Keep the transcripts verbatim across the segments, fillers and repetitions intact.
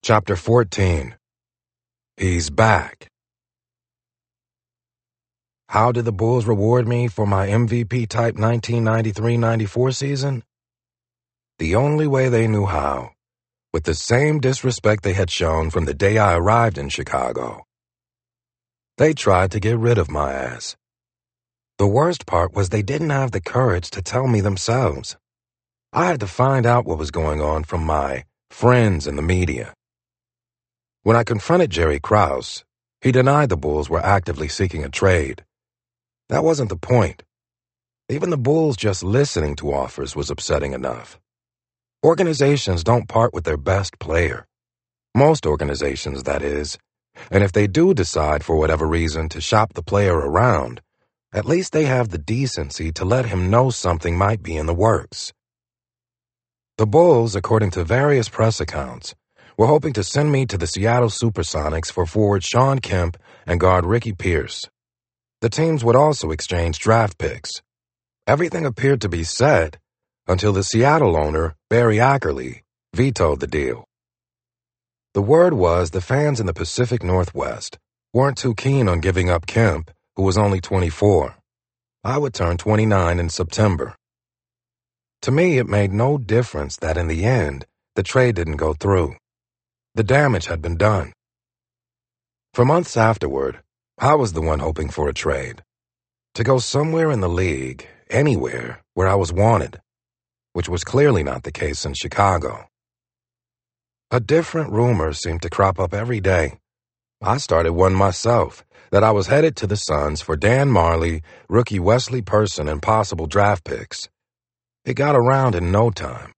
Chapter fourteen. He's back. How did the Bulls reward me for my M V P-type nineteen ninety-three ninety-four season? The only way they knew how, with the same disrespect they had shown from the day I arrived in Chicago. They tried to get rid of my ass. The worst part was they didn't have the courage to tell me themselves. I had to find out what was going on from my friends in the media. When I confronted Jerry Krause, he denied the Bulls were actively seeking a trade. That wasn't the point. Even the Bulls just listening to offers was upsetting enough. Organizations don't part with their best player. Most organizations, that is. And if they do decide for whatever reason to shop the player around, at least they have the decency to let him know something might be in the works. The Bulls, according to various press accounts, were hoping to send me to the Seattle Supersonics for forward Shawn Kemp and guard Ricky Pierce. The teams would also exchange draft picks. Everything appeared to be set until the Seattle owner, Barry Ackerley, vetoed the deal. The word was the fans in the Pacific Northwest weren't too keen on giving up Kemp, who was only twenty-four. I would turn twenty-nine in September. To me, it made no difference that in the end, the trade didn't go through. The damage had been done. For months afterward, I was the one hoping for a trade. To go somewhere in the league, anywhere, where I was wanted, which was clearly not the case in Chicago. A different rumor seemed to crop up every day. I started one myself, that I was headed to the Suns for Dan Marley, rookie Wesley Person, and possible draft picks. It got around in no time.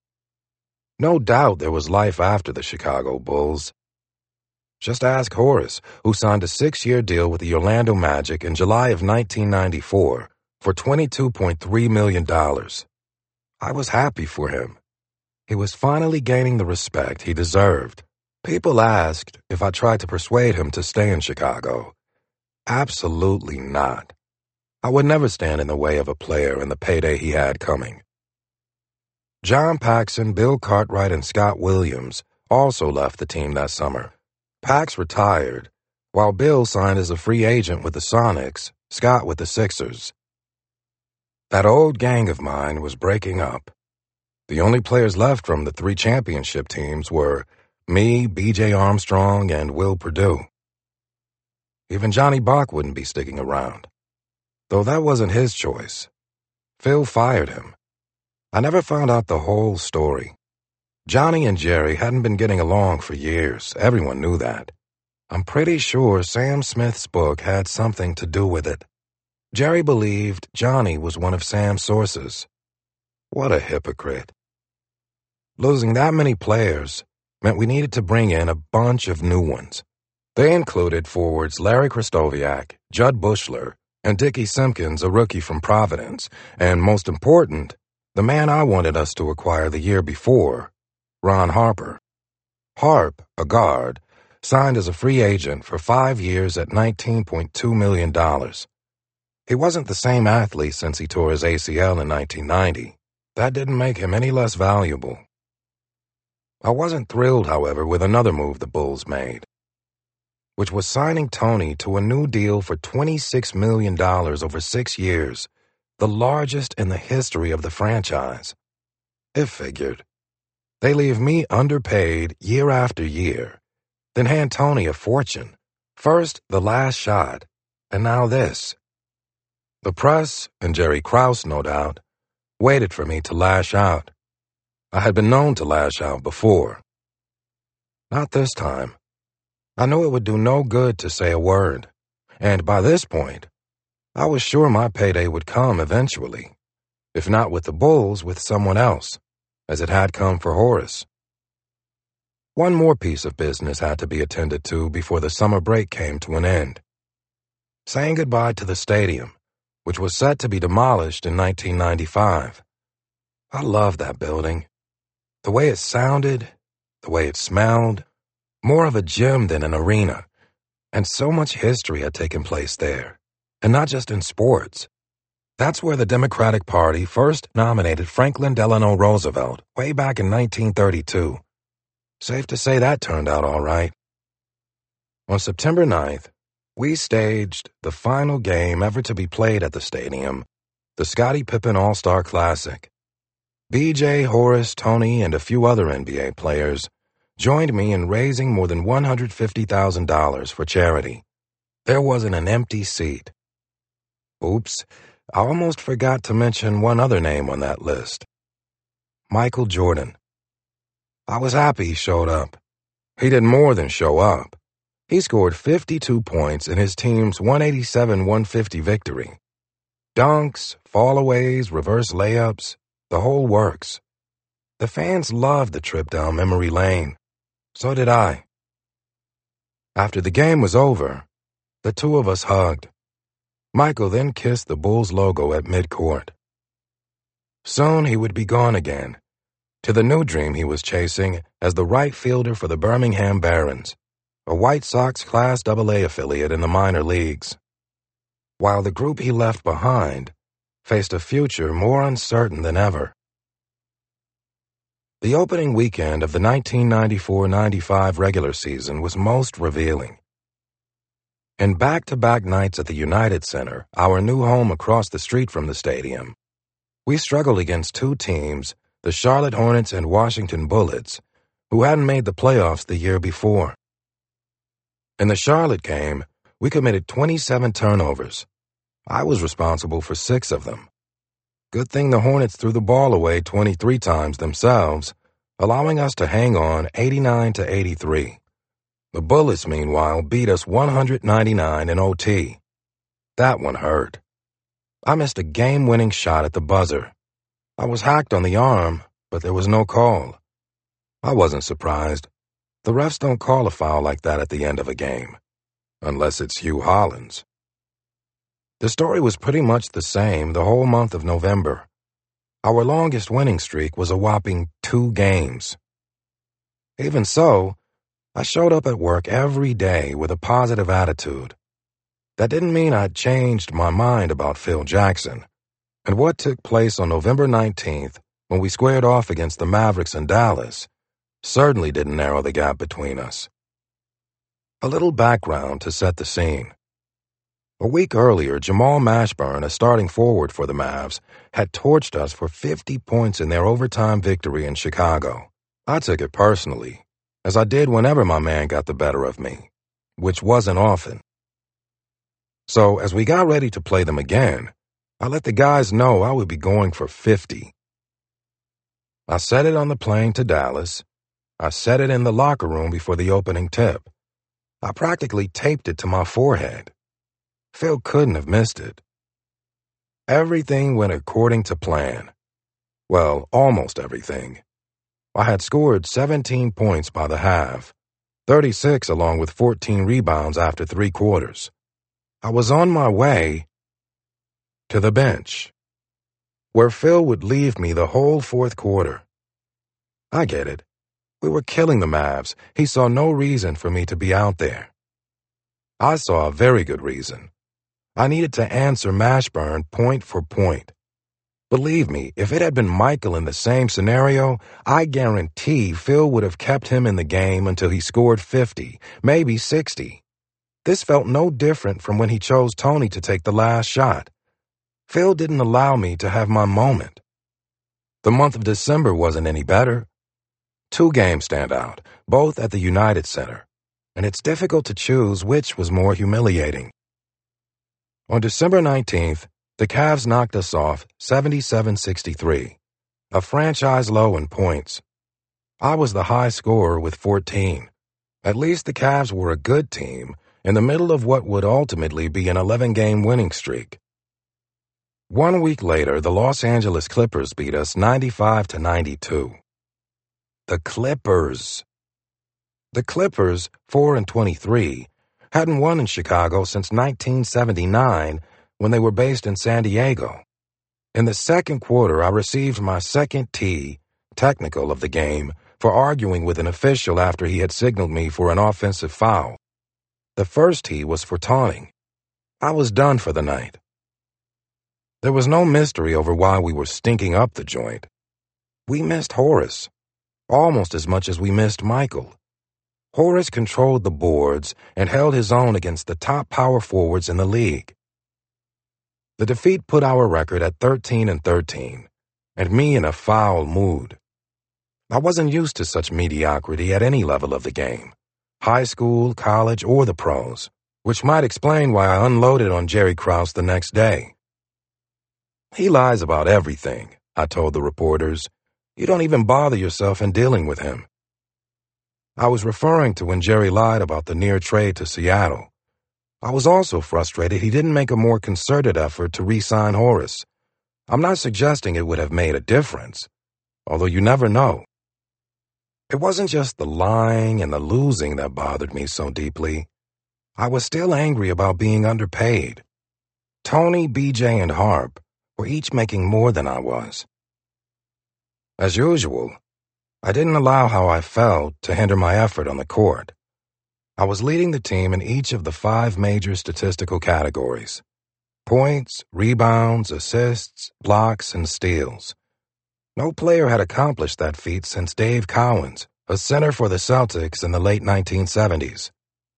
No doubt there was life after the Chicago Bulls. Just ask Horace, who signed a six-year deal with the Orlando Magic in July of nineteen ninety-four for twenty-two point three million dollars. I was happy for him. He was finally gaining the respect he deserved. People asked if I tried to persuade him to stay in Chicago. Absolutely not. I would never stand in the way of a player and the payday he had coming. John Paxson, Bill Cartwright, and Scott Williams also left the team that summer. Pax retired, while Bill signed as a free agent with the Sonics, Scott with the Sixers. That old gang of mine was breaking up. The only players left from the three championship teams were me, B J Armstrong, and Will Perdue. Even Johnny Bach wouldn't be sticking around. Though that wasn't his choice. Phil fired him. I never found out the whole story. Johnny and Jerry hadn't been getting along for years. Everyone knew that. I'm pretty sure Sam Smith's book had something to do with it. Jerry believed Johnny was one of Sam's sources. What a hypocrite. Losing that many players meant we needed to bring in a bunch of new ones. They included forwards Larry Krystkowiak, Judd Bushler, and Dickie Simpkins, a rookie from Providence, and most important, the man I wanted us to acquire the year before, Ron Harper. Harp, a guard, signed as a free agent for five years at nineteen point two million dollars. He wasn't the same athlete since he tore his A C L in nineteen ninety. That didn't make him any less valuable. I wasn't thrilled, however, with another move the Bulls made, which was signing Tony to a new deal for twenty-six million dollars over six years, the largest in the history of the franchise. It figured. They leave me underpaid year after year, then hand Tony a fortune. First, the last shot, and now this. The press, and Jerry Krause, no doubt, waited for me to lash out. I had been known to lash out before. Not this time. I knew it would do no good to say a word, and by this point, I was sure my payday would come eventually, if not with the Bulls, with someone else, as it had come for Horace. One more piece of business had to be attended to before the summer break came to an end. Saying goodbye to the stadium, which was set to be demolished in nineteen ninety-five. I loved that building. The way it sounded, the way it smelled, more of a gym than an arena, and so much history had taken place there. And not just in sports. That's where the Democratic Party first nominated Franklin Delano Roosevelt way back in nineteen thirty-two. Safe to say that turned out all right. On September ninth, we staged the final game ever to be played at the stadium, the Scottie Pippen All-Star Classic. B J, Horace, Tony, and a few other N B A players joined me in raising more than one hundred fifty thousand dollars for charity. There wasn't an empty seat. Oops, I almost forgot to mention one other name on that list. Michael Jordan. I was happy he showed up. He did more than show up. He scored fifty-two points in his team's one eighty-seven one fifty victory. Dunks, fallaways, reverse layups, the whole works. The fans loved the trip down memory lane. So did I. After the game was over, the two of us hugged. Michael then kissed the Bulls logo at midcourt. Soon he would be gone again, to the new dream he was chasing as the right fielder for the Birmingham Barons, a White Sox Class double A affiliate in the minor leagues. While the group he left behind faced a future more uncertain than ever. The opening weekend of the nineteen ninety-four ninety-five regular season was most revealing. In back-to-back nights at the United Center, our new home across the street from the stadium, we struggled against two teams, the Charlotte Hornets and Washington Bullets, who hadn't made the playoffs the year before. In the Charlotte game, we committed twenty-seven turnovers. I was responsible for six of them. Good thing the Hornets threw the ball away twenty-three times themselves, allowing us to hang on eighty-nine to eighty-three. The Bullets, meanwhile, beat us one hundred ninety-nine in O T. That one hurt. I missed a game-winning shot at the buzzer. I was hacked on the arm, but there was no call. I wasn't surprised. The refs don't call a foul like that at the end of a game, unless it's Hugh Hollins. The story was pretty much the same the whole month of November. Our longest winning streak was a whopping two games. Even so, I showed up at work every day with a positive attitude. That didn't mean I'd changed my mind about Phil Jackson, and what took place on November nineteenth when we squared off against the Mavericks in Dallas certainly didn't narrow the gap between us. A little background to set the scene. A week earlier, Jamal Mashburn, a starting forward for the Mavs, had torched us for fifty points in their overtime victory in Chicago. I took it personally, as I did whenever my man got the better of me, which wasn't often. So, as we got ready to play them again, I let the guys know I would be going for fifty. I said it on the plane to Dallas. I said it in the locker room before the opening tip. I practically taped it to my forehead. Phil couldn't have missed it. Everything went according to plan. Well, almost everything. I had scored seventeen points by the half, thirty-six along with fourteen rebounds after three quarters. I was on my way to the bench, where Phil would leave me the whole fourth quarter. I get it. We were killing the Mavs. He saw no reason for me to be out there. I saw a very good reason. I needed to answer Mashburn point for point. Believe me, if it had been Michael in the same scenario, I guarantee Phil would have kept him in the game until he scored fifty, maybe sixty. This felt no different from when he chose Tony to take the last shot. Phil didn't allow me to have my moment. The month of December wasn't any better. Two games stand out, both at the United Center, and it's difficult to choose which was more humiliating. On December nineteenth, the Cavs knocked us off seventy-seven sixty-three, a franchise low in points. I was the high scorer with fourteen. At least the Cavs were a good team in the middle of what would ultimately be an eleven-game winning streak. One week later, the Los Angeles Clippers beat us ninety-five to ninety-two. The Clippers. The Clippers, four and twenty-three, hadn't won in Chicago since nineteen seventy-nine when they were based in San Diego. In the second quarter, I received my second tee, technical of the game, for arguing with an official after he had signaled me for an offensive foul. The first tee was for taunting. I was done for the night. There was no mystery over why we were stinking up the joint. We missed Horace. almost as much as we missed Michael. Horace controlled the boards and held his own against the top power forwards in the league. The defeat put our record at thirteen and thirteen, and me in a foul mood. I wasn't used to such mediocrity at any level of the game, high school, college, or the pros, which might explain why I unloaded on Jerry Krause the next day. "He lies about everything," I told the reporters. "You don't even bother yourself in dealing with him." I was referring to when Jerry lied about the near trade to Seattle. I was also frustrated he didn't make a more concerted effort to re-sign Horace. I'm not suggesting it would have made a difference, although you never know. It wasn't just the lying and the losing that bothered me so deeply. I was still angry about being underpaid. Tony, B J, and Harp were each making more than I was. As usual, I didn't allow how I felt to hinder my effort on the court. I was leading the team in each of the five major statistical categories: points, rebounds, assists, blocks, and steals. No player had accomplished that feat since Dave Cowens, a center for the Celtics in the late nineteen seventies.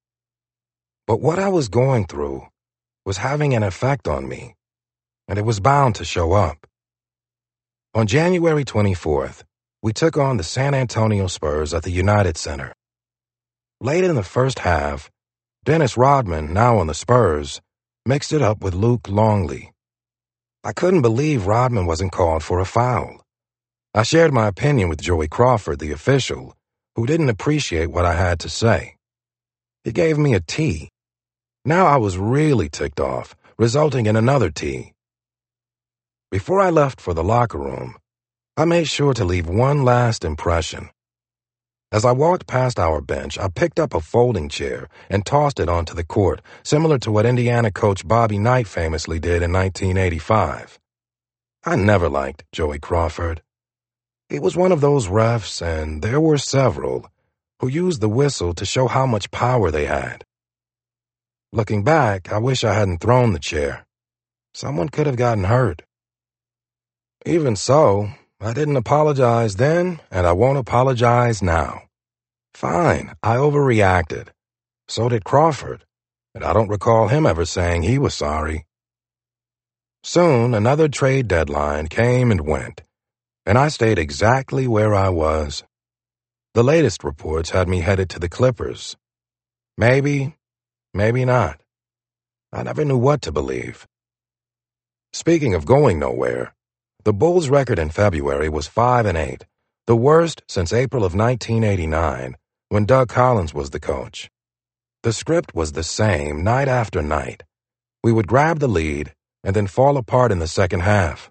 But what I was going through was having an effect on me, and it was bound to show up. On January twenty-fourth, we took on the San Antonio Spurs at the United Center. Late in the first half, Dennis Rodman, now on the Spurs, mixed it up with Luke Longley. I couldn't believe Rodman wasn't called for a foul. I shared my opinion with Joey Crawford, the official, who didn't appreciate what I had to say. He gave me a T. Now I was really ticked off, resulting in another T. Before I left for the locker room, I made sure to leave one last impression. As I walked past our bench, I picked up a folding chair and tossed it onto the court, similar to what Indiana coach Bobby Knight famously did in nineteen eighty-five. I never liked Joey Crawford. He was one of those refs, and there were several, who used the whistle to show how much power they had. Looking back, I wish I hadn't thrown the chair. Someone could have gotten hurt. Even so, I didn't apologize then, and I won't apologize now. Fine, I overreacted. So did Crawford, and I don't recall him ever saying he was sorry. Soon, another trade deadline came and went, and I stayed exactly where I was. The latest reports had me headed to the Clippers. Maybe, maybe not. I never knew what to believe. Speaking of going nowhere, the Bulls' record in February was five and eight, the worst since April of nineteen eighty-nine, when Doug Collins was the coach. The script was the same night after night. We would grab the lead and then fall apart in the second half.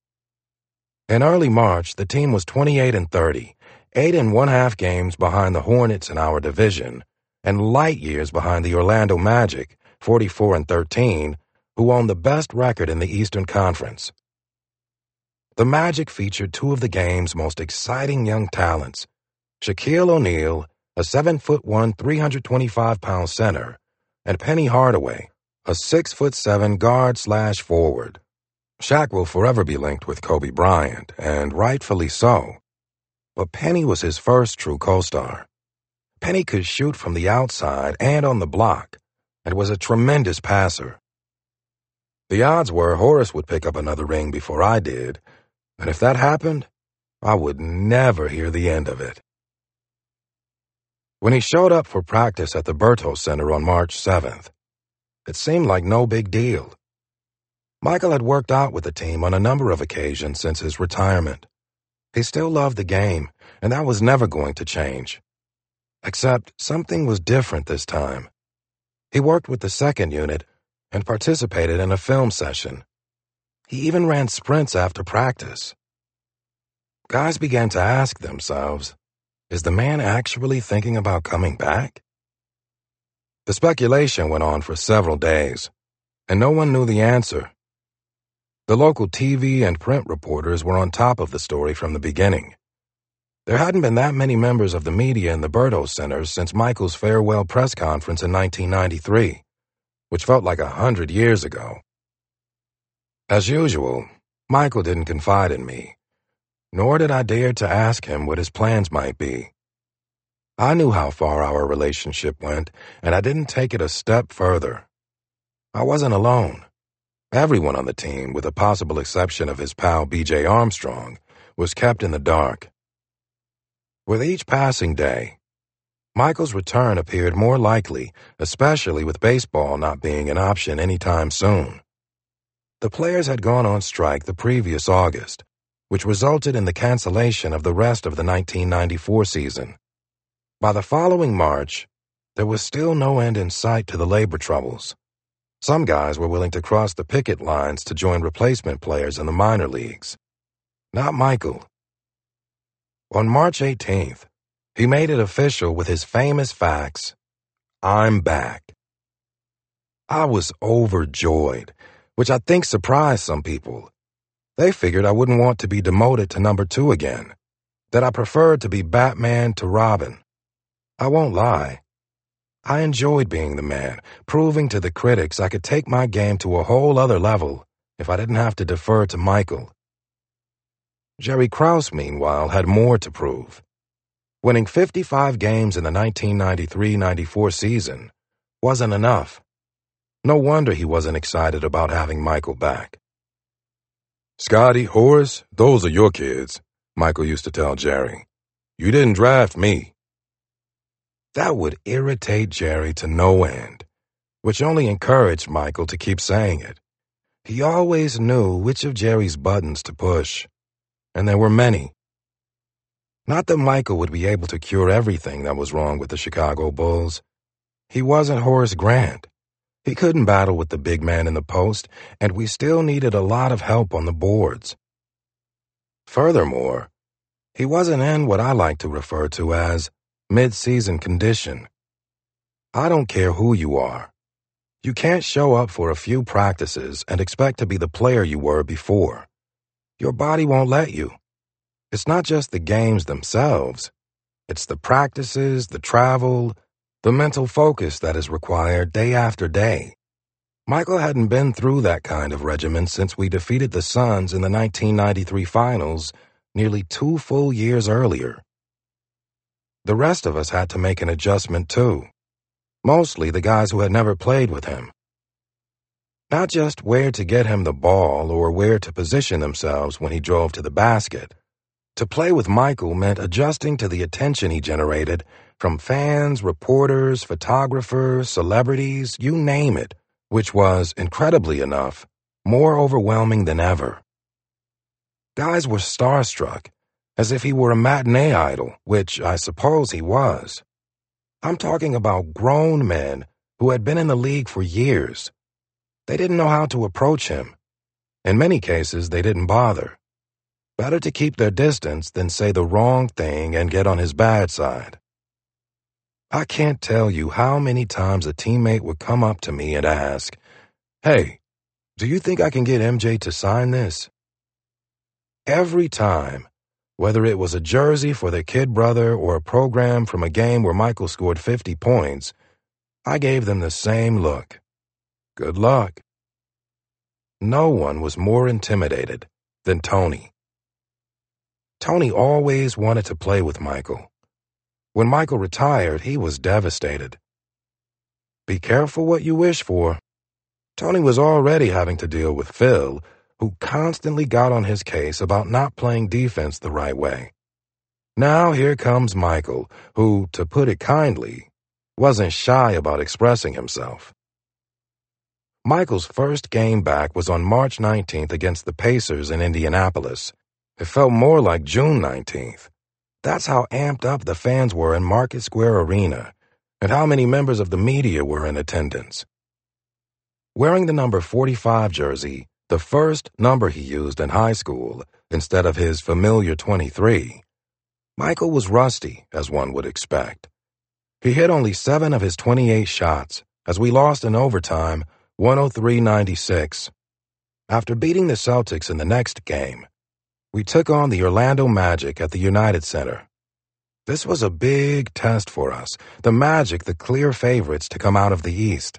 In early March, the team was twenty-eight and thirty, eight and one-half games behind the Hornets in our division, and light years behind the Orlando Magic, forty-four and thirteen, who owned the best record in the Eastern Conference. The Magic featured two of the game's most exciting young talents, Shaquille O'Neal, a seven foot one, three hundred twenty-five pound center, and Penny Hardaway, a six foot seven guard slash forward. Shaq will forever be linked with Kobe Bryant, and rightfully so. But Penny was his first true co-star. Penny could shoot from the outside and on the block, and was a tremendous passer. The odds were Horace would pick up another ring before I did, and if that happened, I would never hear the end of it. When he showed up for practice at the Berto Center on March seventh, it seemed like no big deal. Michael had worked out with the team on a number of occasions since his retirement. He still loved the game, and that was never going to change. Except something was different this time. He worked with the second unit and participated in a film session. He even ran sprints after practice. Guys began to ask themselves, is the man actually thinking about coming back? The speculation went on for several days, and no one knew the answer. The local T V and print reporters were on top of the story from the beginning. There hadn't been that many members of the media in the Berto Center since Michael's farewell press conference in nineteen ninety-three, which felt like a hundred years ago. As usual, Michael didn't confide in me, nor did I dare to ask him what his plans might be. I knew how far our relationship went, and I didn't take it a step further. I wasn't alone. Everyone on the team, with the possible exception of his pal B J Armstrong, was kept in the dark. With each passing day, Michael's return appeared more likely, especially with baseball not being an option anytime soon. The players had gone on strike the previous August, which resulted in the cancellation of the rest of the nineteen ninety-four season. By the following March, there was still no end in sight to the labor troubles. Some guys were willing to cross the picket lines to join replacement players in the minor leagues. Not Michael. On March eighteenth, he made it official with his famous fax, "I'm back." I was overjoyed, which I think surprised some people. They figured I wouldn't want to be demoted to number two again, that I preferred to be Batman to Robin. I won't lie. I enjoyed being the man, proving to the critics I could take my game to a whole other level if I didn't have to defer to Michael. Jerry Krause, meanwhile, had more to prove. Winning fifty-five games in the nineteen ninety-three ninety-four season wasn't enough. No wonder he wasn't excited about having Michael back. "Scotty, Horace, those are your kids," Michael used to tell Jerry. "You didn't draft me." That would irritate Jerry to no end, which only encouraged Michael to keep saying it. He always knew which of Jerry's buttons to push, and there were many. Not that Michael would be able to cure everything that was wrong with the Chicago Bulls. He wasn't Horace Grant. He couldn't battle with the big man in the post, and we still needed a lot of help on the boards. Furthermore, he wasn't in what I like to refer to as mid-season condition. I don't care who you are. You can't show up for a few practices and expect to be the player you were before. Your body won't let you. It's not just the games themselves. It's the practices, the travel, the mental focus that is required day after day. Michael hadn't been through that kind of regimen since we defeated the Suns in the nineteen ninety-three finals nearly two full years earlier. The rest of us had to make an adjustment too, mostly the guys who had never played with him. Not just where to get him the ball or where to position themselves when he drove to the basket. To play with Michael meant adjusting to the attention he generated from fans, reporters, photographers, celebrities, you name it, which was, incredibly enough, more overwhelming than ever. Guys were starstruck, as if he were a matinee idol, which I suppose he was. I'm talking about grown men who had been in the league for years. They didn't know how to approach him. In many cases, they didn't bother. Better to keep their distance than say the wrong thing and get on his bad side. I can't tell you how many times a teammate would come up to me and ask, "Hey, do you think I can get M J to sign this?" Every time, whether it was a jersey for their kid brother or a program from a game where Michael scored fifty points, I gave them the same look. Good luck. No one was more intimidated than Tony. Tony always wanted to play with Michael. When Michael retired, he was devastated. Be careful what you wish for. Tony was already having to deal with Phil, who constantly got on his case about not playing defense the right way. Now here comes Michael, who, to put it kindly, wasn't shy about expressing himself. Michael's first game back was on March nineteenth against the Pacers in Indianapolis. It felt more like June nineteenth. That's how amped up the fans were in Market Square Arena, and how many members of the media were in attendance. Wearing the number forty-five jersey, the first number he used in high school, instead of his familiar twenty-three, Michael was rusty, as one would expect. He hit only seven of his twenty-eight shots, as we lost in overtime, one oh three ninety-six. After beating the Celtics in the next game, we took on the Orlando Magic at the United Center. This was a big test for us, the Magic the clear favorites to come out of the East.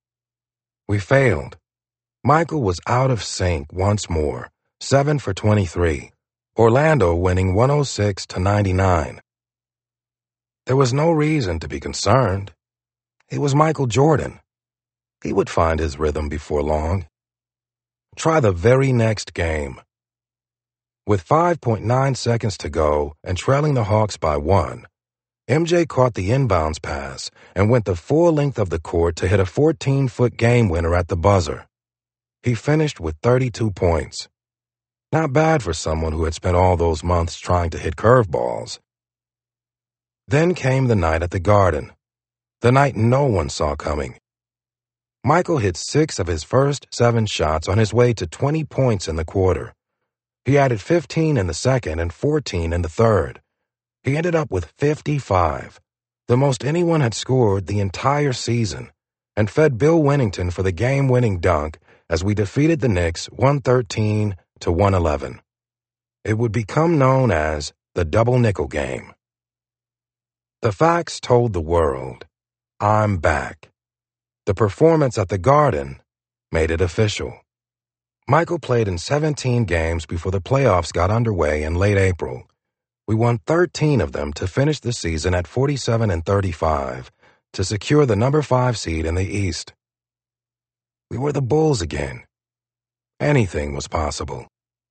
We failed. Michael was out of sync once more, seven for twenty-three, Orlando winning one oh six to ninety-nine. There was no reason to be concerned. It was Michael Jordan. He would find his rhythm before long. Try the very next game. With five point nine seconds to go and trailing the Hawks by one, M J caught the inbounds pass and went the full length of the court to hit a fourteen-foot game winner at the buzzer. He finished with thirty-two points. Not bad for someone who had spent all those months trying to hit curveballs. Then came the night at the Garden, the night no one saw coming. Michael hit six of his first seven shots on his way to twenty points in the quarter. He added fifteen in the second and fourteen in the third. He ended up with fifty-five, the most anyone had scored the entire season, and fed Bill Wennington for the game-winning dunk as we defeated the Knicks one thirteen to one eleven. It would become known as the Double Nickel Game. The facts told the world, I'm back. The performance at the Garden made it official. Michael played in seventeen games before the playoffs got underway in late April. We won thirteen of them to finish the season at forty-seven and thirty-five to secure the number five seed in the East. We were the Bulls again. Anything was possible.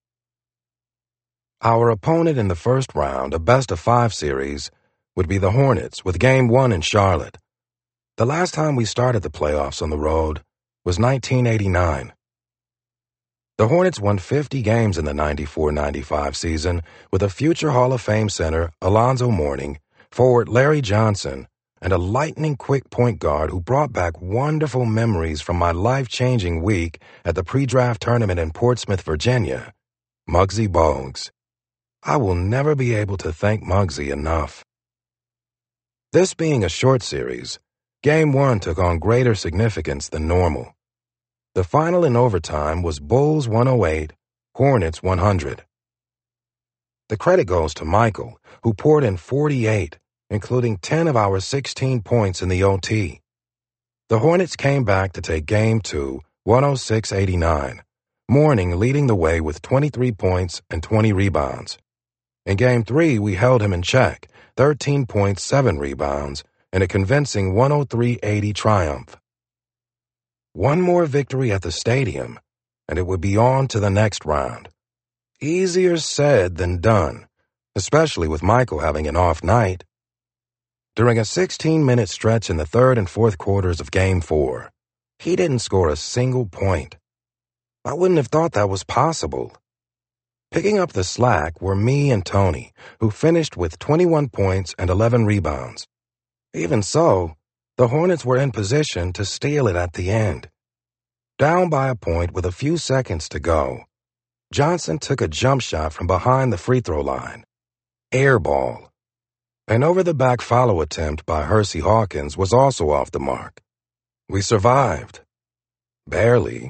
Our opponent in the first round, a best-of-five series, would be the Hornets with Game one in Charlotte. The last time we started the playoffs on the road was nineteen eighty-nine. The Hornets won fifty games in the ninety-four ninety-five season with a future Hall of Fame center, Alonzo Mourning, forward Larry Johnson, and a lightning-quick point guard who brought back wonderful memories from my life-changing week at the pre-draft tournament in Portsmouth, Virginia, Muggsy Bogues. I will never be able to thank Muggsy enough. This being a short series, Game one took on greater significance than normal. The final in overtime was Bulls one oh eight, Hornets one hundred. The credit goes to Michael, who poured in forty-eight, including ten of our sixteen points in the O T. The Hornets came back to take Game two, one oh six eighty-nine, Mourning leading the way with twenty-three points and twenty rebounds. In Game three, we held him in check, thirteen points, seven rebounds, in a convincing one oh three eighty triumph. One more victory at the stadium, and it would be on to the next round. Easier said than done, especially with Michael having an off night. During a sixteen-minute stretch in the third and fourth quarters of Game four, he didn't score a single point. I wouldn't have thought that was possible. Picking up the slack were me and Tony, who finished with twenty-one points and eleven rebounds. Even so, the Hornets were in position to steal it at the end. Down by a point with a few seconds to go, Johnson took a jump shot from behind the free throw line. Air ball. An over-the-back follow attempt by Hersey Hawkins was also off the mark. We survived. Barely.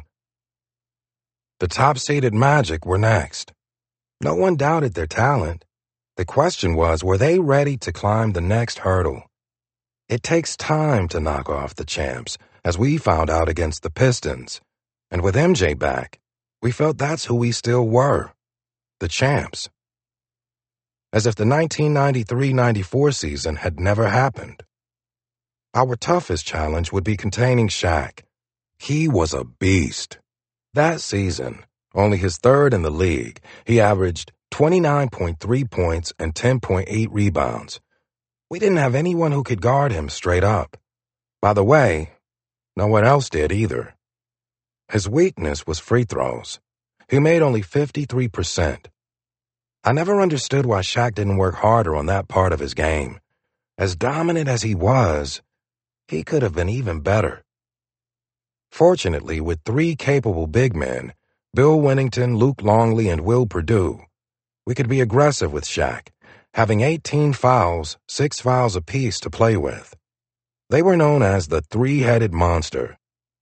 The top-seeded Magic were next. No one doubted their talent. The question was, were they ready to climb the next hurdle? It takes time to knock off the champs, as we found out against the Pistons. And with M J back, we felt that's who we still were, the champs. As if the nineteen ninety-three ninety-four season had never happened. Our toughest challenge would be containing Shaq. He was a beast. That season, only his third in the league, he averaged twenty-nine point three points and ten point eight rebounds. We didn't have anyone who could guard him straight up. By the way, no one else did either. His weakness was free throws. He made only fifty-three percent. I never understood why Shaq didn't work harder on that part of his game. As dominant as he was, he could have been even better. Fortunately, with three capable big men, Bill Wennington, Luke Longley, and Will Perdue, we could be aggressive with Shaq, having eighteen fouls, six fouls apiece to play with. They were known as the three-headed monster.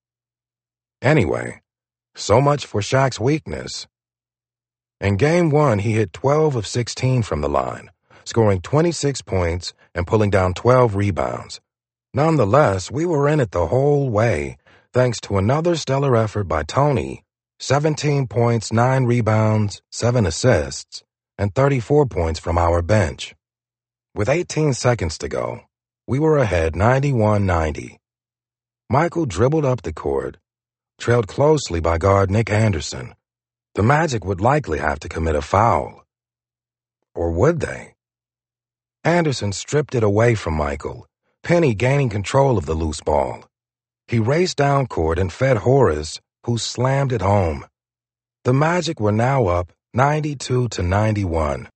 Anyway, so much for Shaq's weakness. In Game one, he hit twelve of sixteen from the line, scoring twenty-six points and pulling down twelve rebounds. Nonetheless, we were in it the whole way, thanks to another stellar effort by Tony, seventeen points, nine rebounds, seven assists, and thirty-four points from our bench. With eighteen seconds to go, we were ahead ninety-one ninety. Michael dribbled up the court, trailed closely by guard Nick Anderson. The Magic would likely have to commit a foul. Or would they? Anderson stripped it away from Michael, Penny gaining control of the loose ball. He raced down court and fed Horace, who slammed it home. The Magic were now up ninety-two to ninety-one.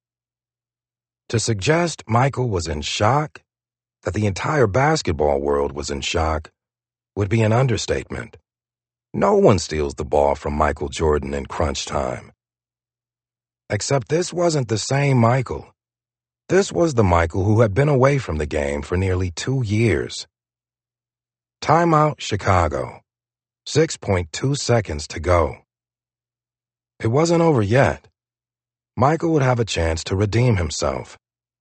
To suggest Michael was in shock, that the entire basketball world was in shock, would be an understatement. No one steals the ball from Michael Jordan in crunch time. Except this wasn't the same Michael. This was the Michael who had been away from the game for nearly two years. Timeout, Chicago. six point two seconds to go. It wasn't over yet. Michael would have a chance to redeem himself.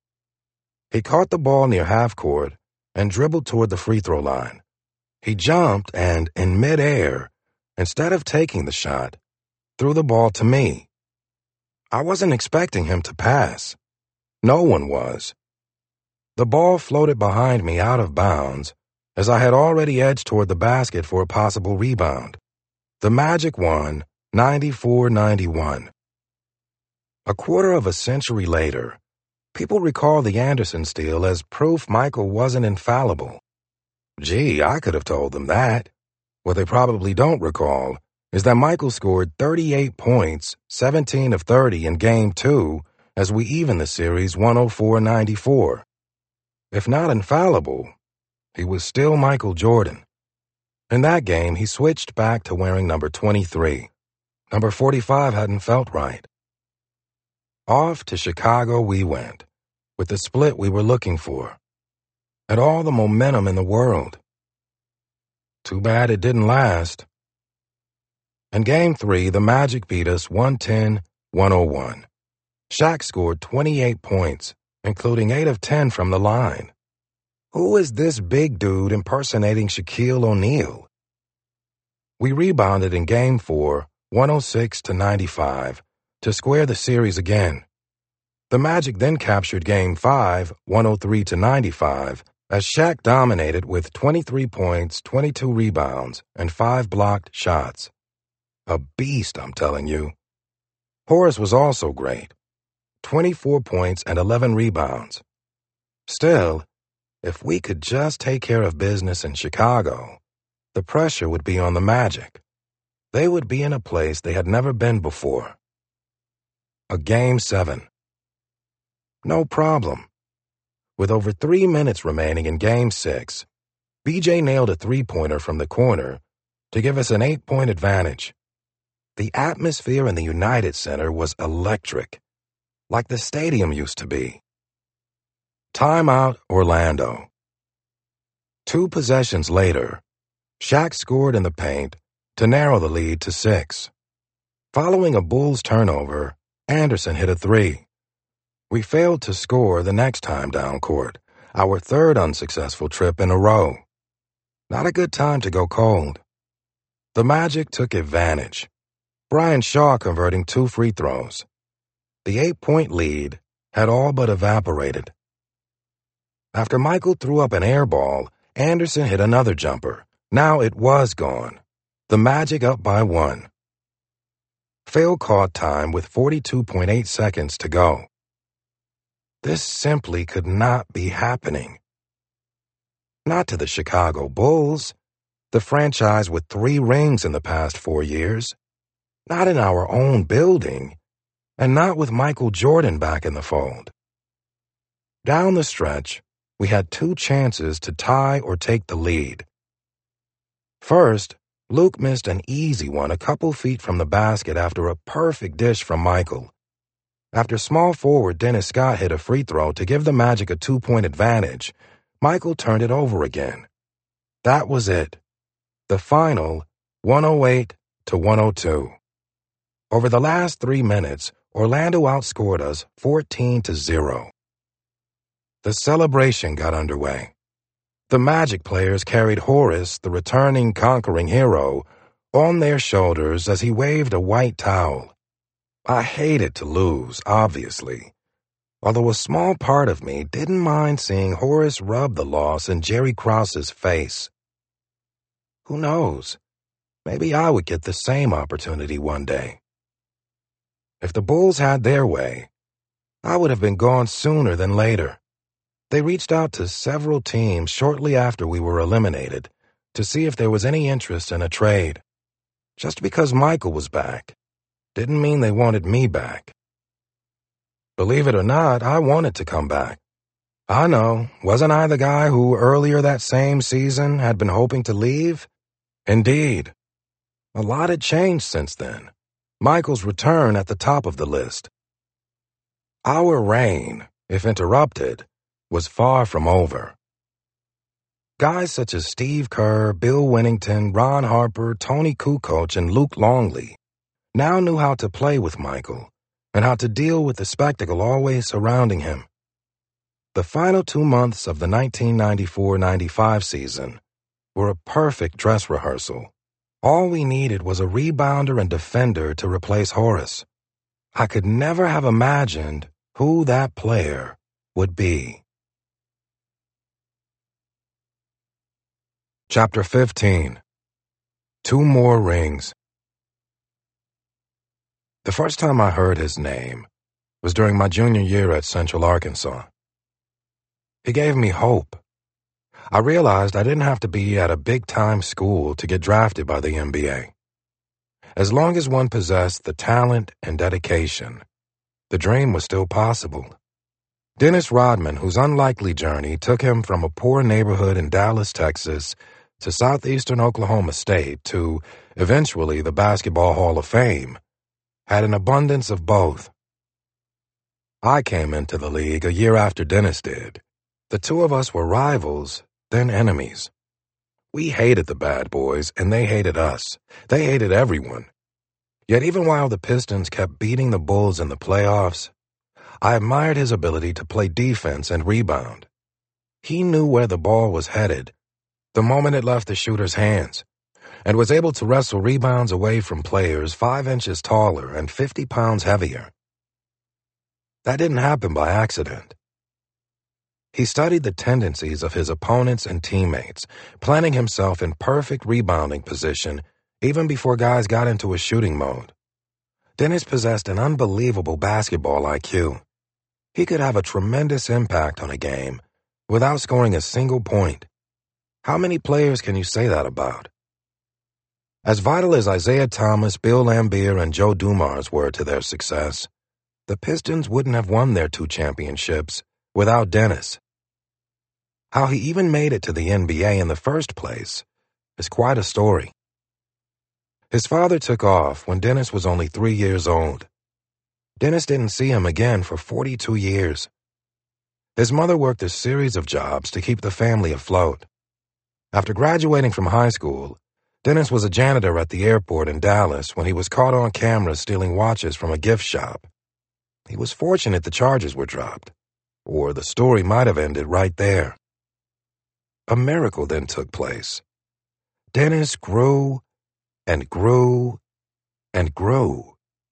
He caught the ball near half court and dribbled toward the free throw line. He jumped and, in midair, instead of taking the shot, threw the ball to me. I wasn't expecting him to pass. No one was. The ball floated behind me out of bounds as I had already edged toward the basket for a possible rebound. The Magic won ninety-four ninety-one. A quarter of a century later, people recall the Anderson steal as proof Michael wasn't infallible. Gee, I could have told them that. What they probably don't recall is that Michael scored thirty-eight points, seventeen of thirty in Game two, as we evened the series one oh four ninety-four. If not infallible, he was still Michael Jordan. In that game, he switched back to wearing number twenty-three. Number forty-five hadn't felt right. Off to Chicago we went, with the split we were looking for. Had all the momentum in the world. Too bad it didn't last. In Game three, the Magic beat us one ten one oh one. Shaq scored twenty-eight points, including eight of ten from the line. Who is this big dude impersonating Shaquille O'Neal? We rebounded in Game four, one oh six to ninety-five, to square the series again. The Magic then captured Game five, one oh three to ninety-five, as Shaq dominated with twenty-three points, twenty-two rebounds, and five blocked shots. A beast, I'm telling you. Horace was also great. twenty-four points and eleven rebounds. Still, if we could just take care of business in Chicago, the pressure would be on the Magic. They would be in a place they had never been before. A Game seven. No problem. With over three minutes remaining in Game six, B J nailed a three-pointer from the corner to give us an eight-point advantage. The atmosphere in the United Center was electric, like the stadium used to be. Timeout, Orlando. Two possessions later, Shaq scored in the paint to narrow the lead to six. Following a Bulls turnover, Anderson hit a three. We failed to score the next time down court, our third unsuccessful trip in a row. Not a good time to go cold. The Magic took advantage, Brian Shaw converting two free throws. The eight-point lead had all but evaporated. After Michael threw up an air ball, Anderson hit another jumper. Now it was gone. The Magic up by one. Phil caught time with forty-two point eight seconds to go. This simply could not be happening. Not to the Chicago Bulls, the franchise with three rings in the past four years. Not in our own building, and not with Michael Jordan back in the fold. Down the stretch, we had two chances to tie or take the lead. First, Luke missed an easy one a couple feet from the basket after a perfect dish from Michael. After small forward Dennis Scott hit a free throw to give the Magic a two-point advantage, Michael turned it over again. That was it. The final, one oh eight to one oh two. Over the last three minutes, Orlando outscored us fourteen to zero. The celebration got underway. The Magic players carried Horace, the returning conquering hero, on their shoulders as he waved a white towel. I hated to lose, obviously, although a small part of me didn't mind seeing Horace rub the loss in Jerry Krause's face. Who knows? Maybe I would get the same opportunity one day. If the Bulls had their way, I would have been gone sooner than later. They reached out to several teams shortly after we were eliminated to see if there was any interest in a trade. Just because Michael was back didn't mean they wanted me back. Believe it or not, I wanted to come back. I know, wasn't I the guy who earlier that same season had been hoping to leave? Indeed. A lot had changed since then. Michael's return at the top of the list. Our reign, if interrupted, was far from over. Guys such as Steve Kerr, Bill Winnington, Ron Harper, Tony Kukoc, and Luke Longley now knew how to play with Michael and how to deal with the spectacle always surrounding him. The final two months of the nineteen ninety-four ninety-five season were a perfect dress rehearsal. All we needed was a rebounder and defender to replace Horace. I could never have imagined who that player would be. Chapter fifteen. Two More Rings. The first time I heard his name was during my junior year at Central Arkansas. He gave me hope. I realized I didn't have to be at a big-time school to get drafted by the N B A. As long as one possessed the talent and dedication, the dream was still possible. Dennis Rodman, whose unlikely journey took him from a poor neighborhood in Dallas, Texas, to southeastern Oklahoma State to, eventually, the Basketball Hall of Fame, had an abundance of both. I came into the league a year after Dennis did. The two of us were rivals, then enemies. We hated the bad boys, and they hated us. They hated everyone. Yet even while the Pistons kept beating the Bulls in the playoffs, I admired his ability to play defense and rebound. He knew where the ball was headed the moment it left the shooter's hands, and was able to wrestle rebounds away from players five inches taller and fifty pounds heavier. That didn't happen by accident. He studied the tendencies of his opponents and teammates, planning himself in perfect rebounding position even before guys got into a shooting mode. Dennis possessed an unbelievable basketball I Q. He could have a tremendous impact on a game without scoring a single point. How many players can you say that about? As vital as Isaiah Thomas, Bill Laimbeer, and Joe Dumars were to their success, the Pistons wouldn't have won their two championships without Dennis. How he even made it to the N B A in the first place is quite a story. His father took off when Dennis was only three years old. Dennis didn't see him again for forty-two years. His mother worked a series of jobs to keep the family afloat. After graduating from high school, Dennis was a janitor at the airport in Dallas when he was caught on camera stealing watches from a gift shop. He was fortunate the charges were dropped, or the story might have ended right there. A miracle then took place. Dennis grew and grew and grew.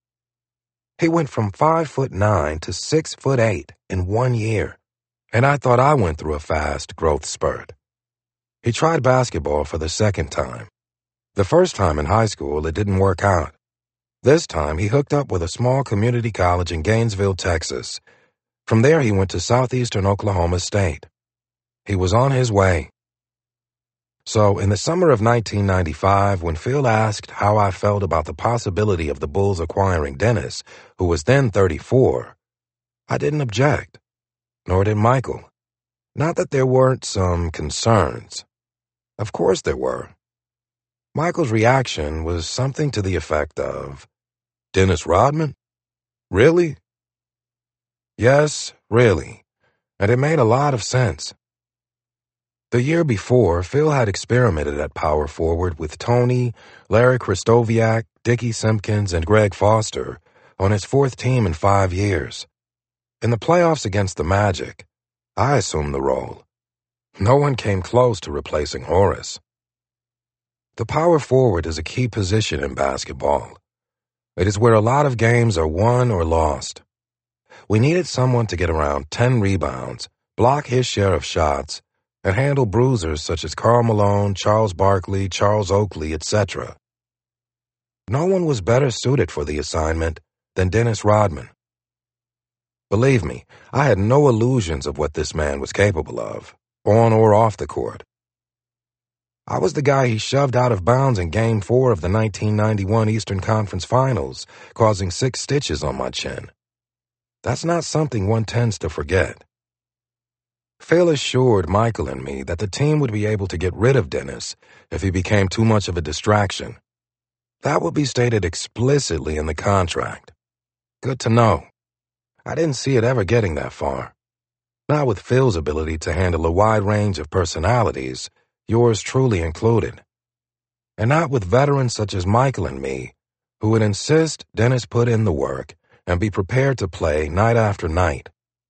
He went from five foot nine to six foot eight in one year, and I thought I went through a fast growth spurt. He tried basketball for the second time. The first time in high school, it didn't work out. This time, he hooked up with a small community college in Gainesville, Texas. From there, he went to southeastern Oklahoma State. He was on his way. So, in the summer of nineteen ninety-five, when Phil asked how I felt about the possibility of the Bulls acquiring Dennis, who was then thirty-four, I didn't object, nor did Michael. Not that there weren't some concerns. Of course there were. Michael's reaction was something to the effect of, "Dennis Rodman? Really?" Yes, really, and it made a lot of sense. The year before, Phil had experimented at power forward with Tony, Larry Kristoviak, Dickie Simpkins, and Greg Foster on his fourth team in five years. In the playoffs against the Magic, I assumed the role. No one came close to replacing Horace. The power forward is a key position in basketball. It is where a lot of games are won or lost. We needed someone to get around ten rebounds, block his share of shots, and handle bruisers such as Karl Malone, Charles Barkley, Charles Oakley, et cetera. No one was better suited for the assignment than Dennis Rodman. Believe me, I had no illusions of what this man was capable of, on or off the court. I was the guy he shoved out of bounds in Game four of the nineteen ninety-one Eastern Conference Finals, causing six stitches on my chin. That's not something one tends to forget. Phil assured Michael and me that the team would be able to get rid of Dennis if he became too much of a distraction. That would be stated explicitly in the contract. Good to know. I didn't see it ever getting that far. Not with Phil's ability to handle a wide range of personalities, yours truly included. And not with veterans such as Michael and me, who would insist Dennis put in the work and be prepared to play night after night.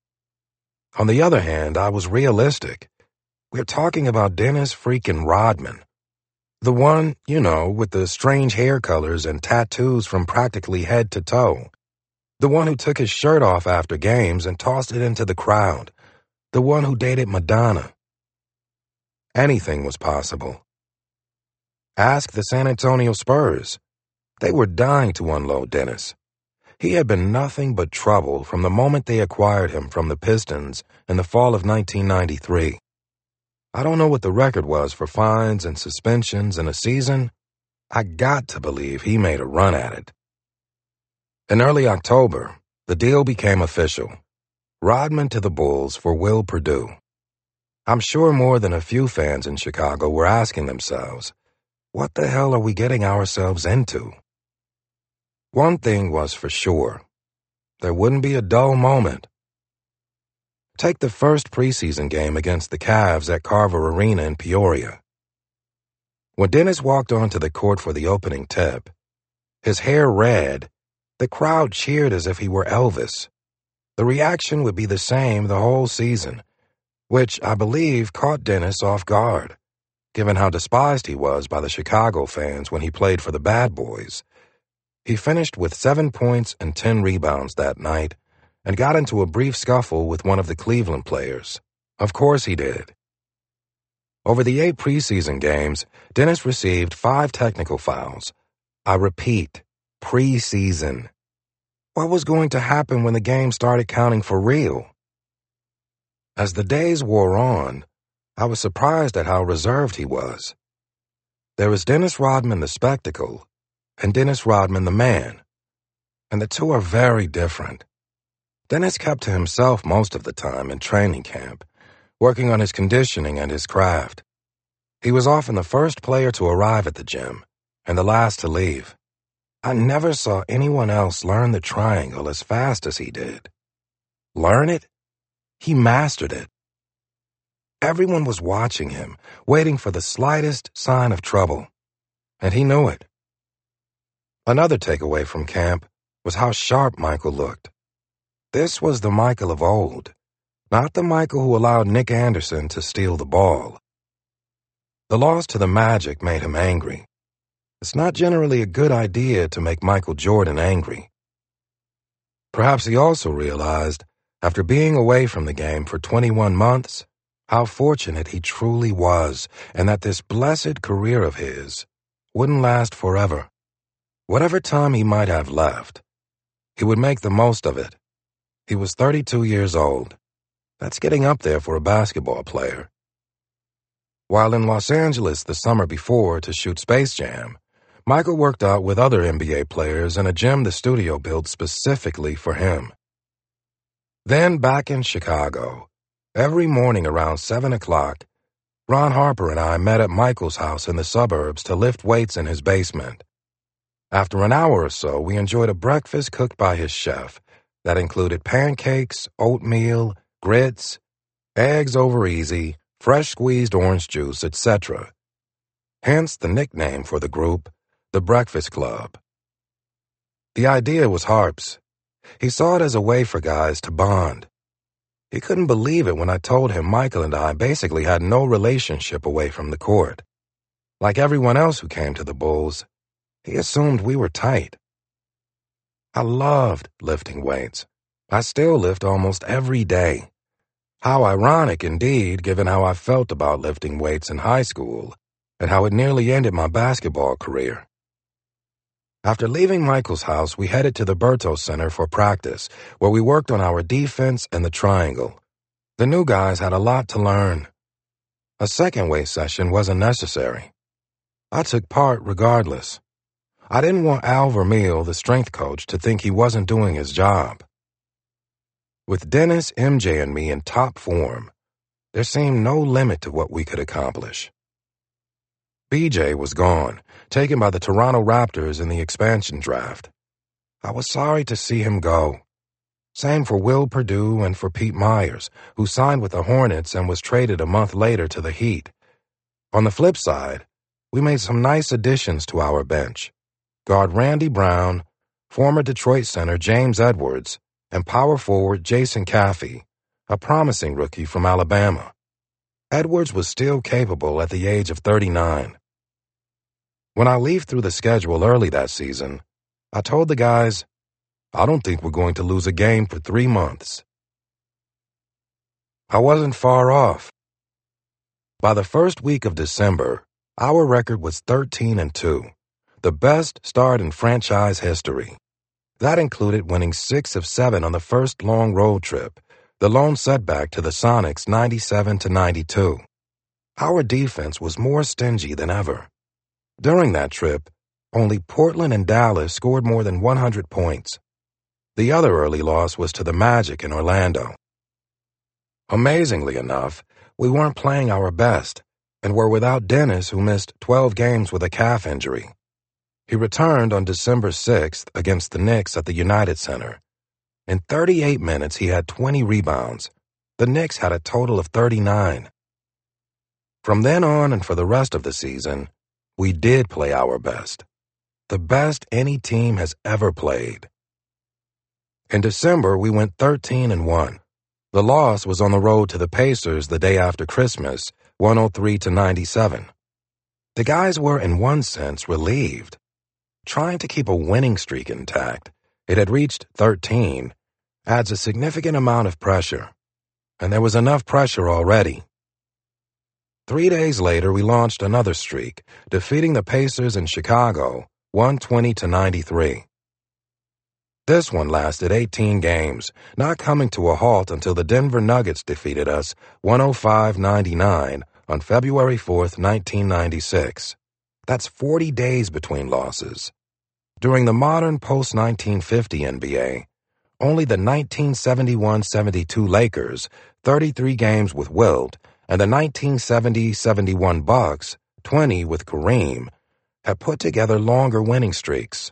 On the other hand, I was realistic. We're talking about Dennis freaking Rodman. The one, you know, with the strange hair colors and tattoos from practically head to toe. The one who took his shirt off after games and tossed it into the crowd. The one who dated Madonna. Anything was possible. Ask the San Antonio Spurs. They were dying to unload Dennis. He had been nothing but trouble from the moment they acquired him from the Pistons in the fall of nineteen ninety-three. I don't know what the record was for fines and suspensions in a season. I got to believe he made a run at it. In early October, the deal became official. Rodman to the Bulls for Will Perdue. I'm sure more than a few fans in Chicago were asking themselves, what the hell are we getting ourselves into? One thing was for sure. There wouldn't be a dull moment. Take the first preseason game against the Cavs at Carver Arena in Peoria. When Dennis walked onto the court for the opening tip, his hair red, the crowd cheered as if he were Elvis. The reaction would be the same the whole season, which I believe caught Dennis off guard, given how despised he was by the Chicago fans when he played for the Bad Boys. He finished with seven points and ten rebounds that night and got into a brief scuffle with one of the Cleveland players. Of course he did. Over the eight preseason games, Dennis received five technical fouls. I repeat, preseason. What was going to happen when the game started counting for real? As the days wore on, I was surprised at how reserved he was. There was Dennis Rodman the spectacle, and Dennis Rodman the man, and the two are very different. Dennis kept to himself most of the time in training camp, working on his conditioning and his craft. He was often the first player to arrive at the gym, and the last to leave. I never saw anyone else learn the triangle as fast as he did. Learn it? He mastered it. Everyone was watching him, waiting for the slightest sign of trouble, and he knew it. Another takeaway from camp was how sharp Michael looked. This was the Michael of old, not the Michael who allowed Nick Anderson to steal the ball. The loss to the Magic made him angry. It's not generally a good idea to make Michael Jordan angry. Perhaps he also realized, after being away from the game for twenty-one months, how fortunate he truly was and that this blessed career of his wouldn't last forever. Whatever time he might have left, he would make the most of it. He was thirty-two years old. That's getting up there for a basketball player. While in Los Angeles the summer before to shoot Space Jam, Michael worked out with other N B A players in a gym the studio built specifically for him. Then back in Chicago, every morning around seven o'clock, Ron Harper and I met at Michael's house in the suburbs to lift weights in his basement. After an hour or so, we enjoyed a breakfast cooked by his chef that included pancakes, oatmeal, grits, eggs over easy, fresh squeezed orange juice, et cetera. Hence the nickname for the group, the Breakfast Club. The idea was Harp's. He saw it as a way for guys to bond. He couldn't believe it when I told him Michael and I basically had no relationship away from the court. Like everyone else who came to the Bulls, he assumed we were tight. I loved lifting weights. I still lift almost every day. How ironic indeed, given how I felt about lifting weights in high school and how it nearly ended my basketball career. After leaving Michael's house, we headed to the Berto Center for practice, where we worked on our defense and the triangle. The new guys had a lot to learn. A second weight session wasn't necessary. I took part regardless. I didn't want Al Vermeil, the strength coach, to think he wasn't doing his job. With Dennis, M J, and me in top form, there seemed no limit to what we could accomplish. B J was gone, taken by the Toronto Raptors in the expansion draft. I was sorry to see him go. Same for Will Perdue and for Pete Myers, who signed with the Hornets and was traded a month later to the Heat. On the flip side, we made some nice additions to our bench. Guard Randy Brown, former Detroit center James Edwards, and power forward Jason Caffey, a promising rookie from Alabama. Edwards was still capable at the age of thirty-nine. When I leafed through the schedule early that season, I told the guys, I don't think we're going to lose a game for three months. I wasn't far off. By the first week of December, our record was thirteen and two, the best start in franchise history. That included winning six of seven on the first long road trip, the lone setback to the Sonics ninety-seven to ninety-two. Our defense was more stingy than ever. During that trip, only Portland and Dallas scored more than one hundred points. The other early loss was to the Magic in Orlando. Amazingly enough, we weren't playing our best and were without Dennis, who missed twelve games with a calf injury. He returned on December sixth against the Knicks at the United Center. In thirty-eight minutes, he had twenty rebounds. The Knicks had a total of thirty-nine. From then on and for the rest of the season, we did play our best. The best any team has ever played. In December, we went thirteen and one. The loss was on the road to the Pacers the day after Christmas, one oh three to ninety-seven. The guys were, in one sense, relieved. Trying to keep a winning streak intact, it had reached thirteen, adds a significant amount of pressure. And there was enough pressure already. Three days later, we launched another streak, defeating the Pacers in Chicago, one twenty to ninety-three. This one lasted eighteen games, not coming to a halt until the Denver Nuggets defeated us one oh five ninety-nine on February fourth, nineteen ninety-six. That's forty days between losses. During the modern post-nineteen fifty N B A, only the nineteen seventy-one seventy-two Lakers, thirty-three games with Wilt, and the nineteen seventy seventy-one Bucks, twenty with Kareem, had put together longer winning streaks.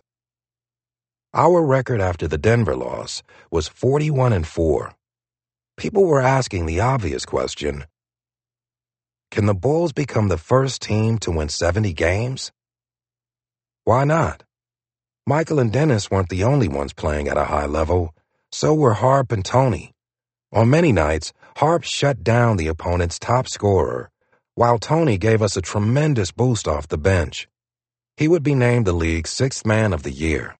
Our record after the Denver loss was forty-one and four. People were asking the obvious question, can the Bulls become the first team to win seventy games? Why not? Michael and Dennis weren't the only ones playing at a high level, so were Harp and Tony. On many nights, Harp shut down the opponent's top scorer, while Tony gave us a tremendous boost off the bench. He would be named the league's sixth man of the year.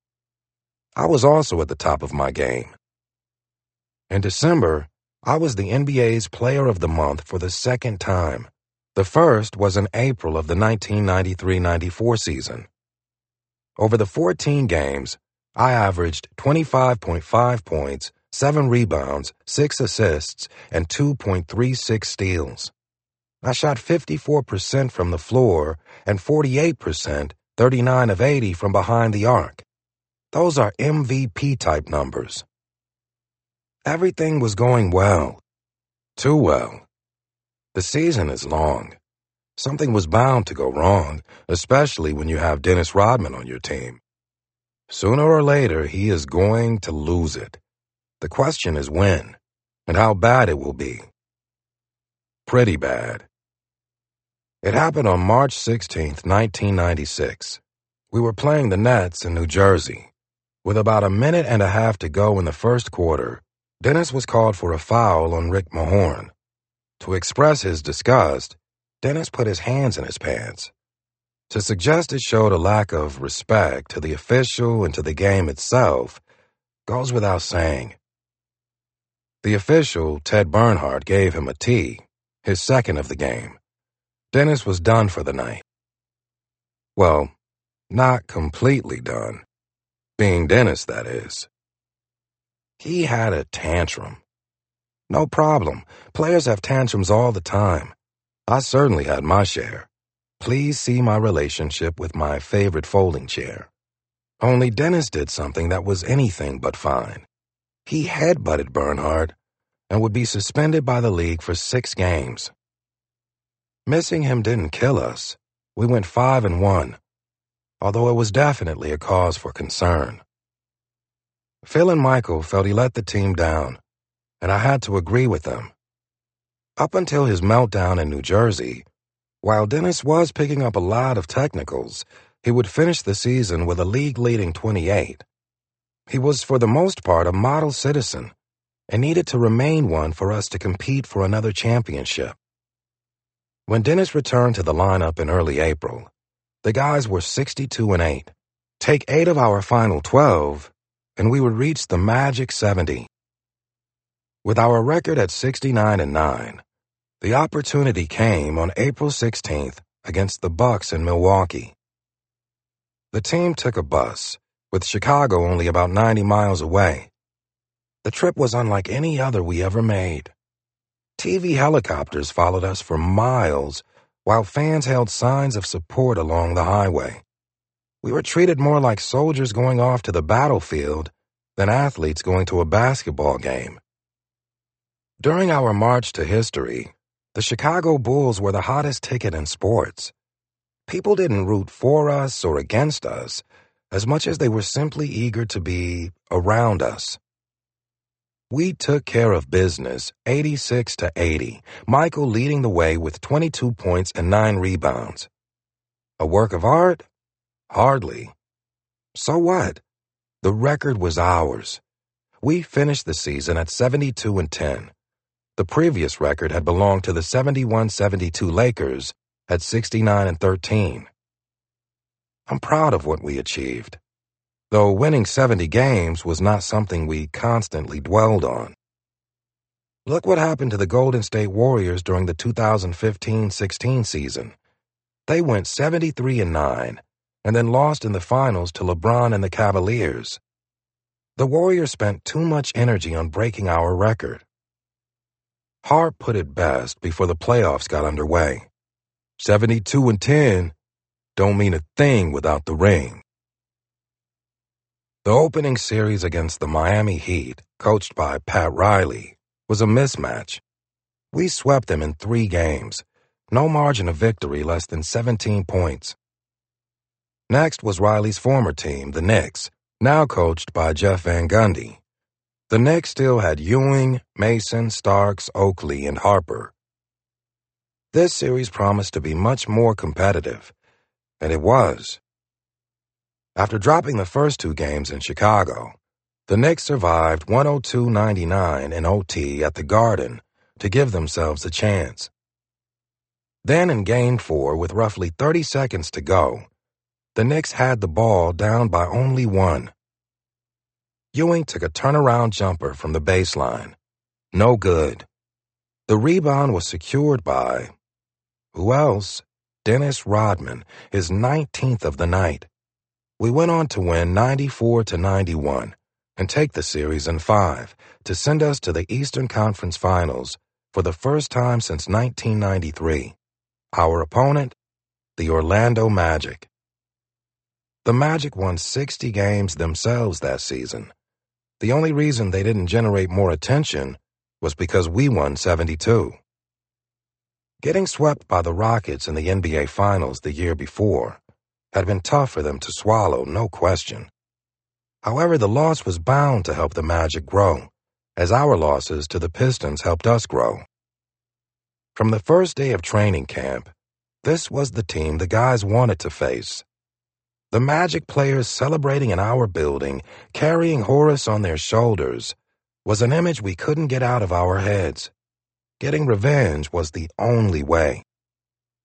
I was also at the top of my game. In December, I was the N B A's Player of the Month for the second time. The first was in April of the nineteen ninety-three ninety-four season. Over the fourteen games, I averaged twenty-five point five points, seven rebounds, six assists, and two point three six steals. I shot fifty-four percent from the floor and forty-eight percent, thirty-nine of eighty from behind the arc. Those are M V P-type numbers. Everything was going well. Too well. The season is long. Something was bound to go wrong, especially when you have Dennis Rodman on your team. Sooner or later, he is going to lose it. The question is when, and how bad it will be. Pretty bad. It happened on March sixteenth, nineteen ninety-six. We were playing the Nets in New Jersey. With about a minute and a half to go in the first quarter, Dennis was called for a foul on Rick Mahorn. To express his disgust, Dennis put his hands in his pants. To suggest it showed a lack of respect to the official and to the game itself goes without saying. The official, Ted Bernhardt, gave him a tee, his second of the game. Dennis was done for the night. Well, not completely done. Being Dennis, that is. He had a tantrum. No problem. Players have tantrums all the time. I certainly had my share. Please see my relationship with my favorite folding chair. Only Dennis did something that was anything but fine. He headbutted Bernhardt and would be suspended by the league for six games. Missing him didn't kill us. We went five and one, although it was definitely a cause for concern. Phil and Michael felt he let the team down, and I had to agree with them. Up until his meltdown in New Jersey, while Dennis was picking up a lot of technicals, he would finish the season with a league-leading twenty-eight. He was, for the most part, a model citizen and needed to remain one for us to compete for another championship. When Dennis returned to the lineup in early April, the guys were sixty-two and eight. Take eight of our final twelve, and we would reach the magic seventy. With our record at sixty-nine and nine, the opportunity came on April sixteenth against the Bucks in Milwaukee. The team took a bus, with Chicago only about ninety miles away. The trip was unlike any other we ever made. T V helicopters followed us for miles, while fans held signs of support along the highway. We were treated more like soldiers going off to the battlefield than athletes going to a basketball game. During our march to history, the Chicago Bulls were the hottest ticket in sports. People didn't root for us or against us as much as they were simply eager to be around us. We took care of business, eighty-six to eighty, Michael leading the way with twenty-two points and nine rebounds. A work of art? Hardly. So what? The record was ours. We finished the season at seventy-two and ten. The previous record had belonged to the seventy-one seventy-two Lakers at sixty-nine and thirteen. I'm proud of what we achieved, though winning seventy games was not something we constantly dwelled on. Look what happened to the Golden State Warriors during the two thousand fifteen sixteen season. They went seventy-three and nine and then lost in the finals to LeBron and the Cavaliers. The Warriors spent too much energy on breaking our record. Hart put it best before the playoffs got underway. seventy-two and ten don't mean a thing without the ring. The opening series against the Miami Heat, coached by Pat Riley, was a mismatch. We swept them in three games, no margin of victory less than seventeen points. Next was Riley's former team, the Knicks, now coached by Jeff Van Gundy. The Knicks still had Ewing, Mason, Starks, Oakley, and Harper. This series promised to be much more competitive, and it was. After dropping the first two games in Chicago, the Knicks survived one oh two ninety-nine in O T at the Garden to give themselves a chance. Then in Game four, with roughly thirty seconds to go, the Knicks had the ball down by only one. Ewing took a turnaround jumper from the baseline. No good. The rebound was secured by, who else? Dennis Rodman, his nineteenth of the night. We went on to win ninety-four to ninety-one and take the series in five to send us to the Eastern Conference Finals for the first time since nineteen ninety-three. Our opponent, the Orlando Magic. The Magic won sixty games themselves that season. The only reason they didn't generate more attention was because we won seventy-two. Getting swept by the Rockets in the N B A Finals the year before had been tough for them to swallow, no question. However, the loss was bound to help the Magic grow, as our losses to the Pistons helped us grow. From the first day of training camp, this was the team the guys wanted to face. The Magic players celebrating in our building, carrying Horace on their shoulders, was an image we couldn't get out of our heads. Getting revenge was the only way.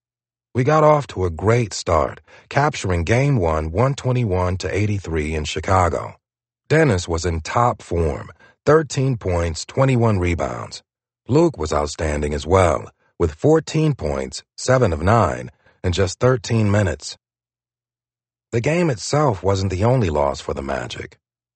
We got off to a great start, capturing Game one one twenty-one to eighty-three in Chicago. Dennis was in top form, thirteen points, twenty-one rebounds. Luke was outstanding as well, with fourteen points, seven of nine, in just thirteen minutes. The game itself wasn't the only loss for the Magic.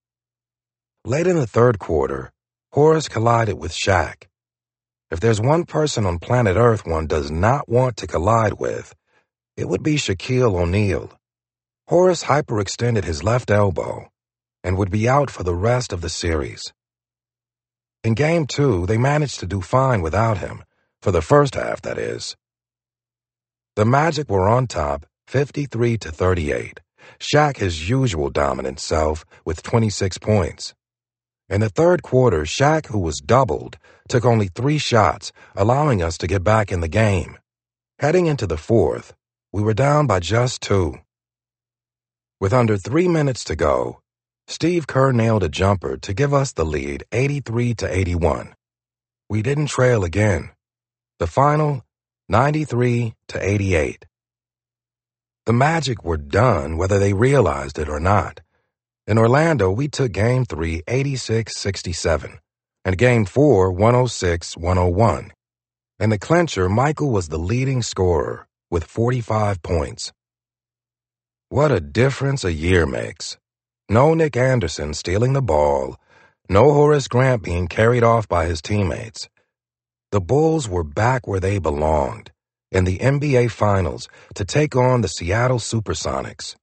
Late in the third quarter, Horace collided with Shaq. If there's one person on planet Earth one does not want to collide with, it would be Shaquille O'Neal. Horace hyperextended his left elbow and would be out for the rest of the series. In Game two, they managed to do fine without him, for the first half, that is. The Magic were on top, fifty-three to thirty-eight. Shaq his usual dominant self with twenty-six points. In the third quarter, Shaq, who was doubled, took only three shots, allowing us to get back in the game. Heading into the fourth, we were down by just two. With under three minutes to go, Steve Kerr nailed a jumper to give us the lead eighty-three to eighty-one. We didn't trail again. The final, ninety-three to eighty-eight. The Magic were done whether they realized it or not. In Orlando, we took Game three eighty-six sixty-seven, and Game four one oh six one oh one. In the clincher, Michael was the leading scorer with forty-five points. What a difference a year makes. No Nick Anderson stealing the ball, no Horace Grant being carried off by his teammates. The Bulls were back where they belonged, in the N B A Finals, to take on the Seattle Supersonics.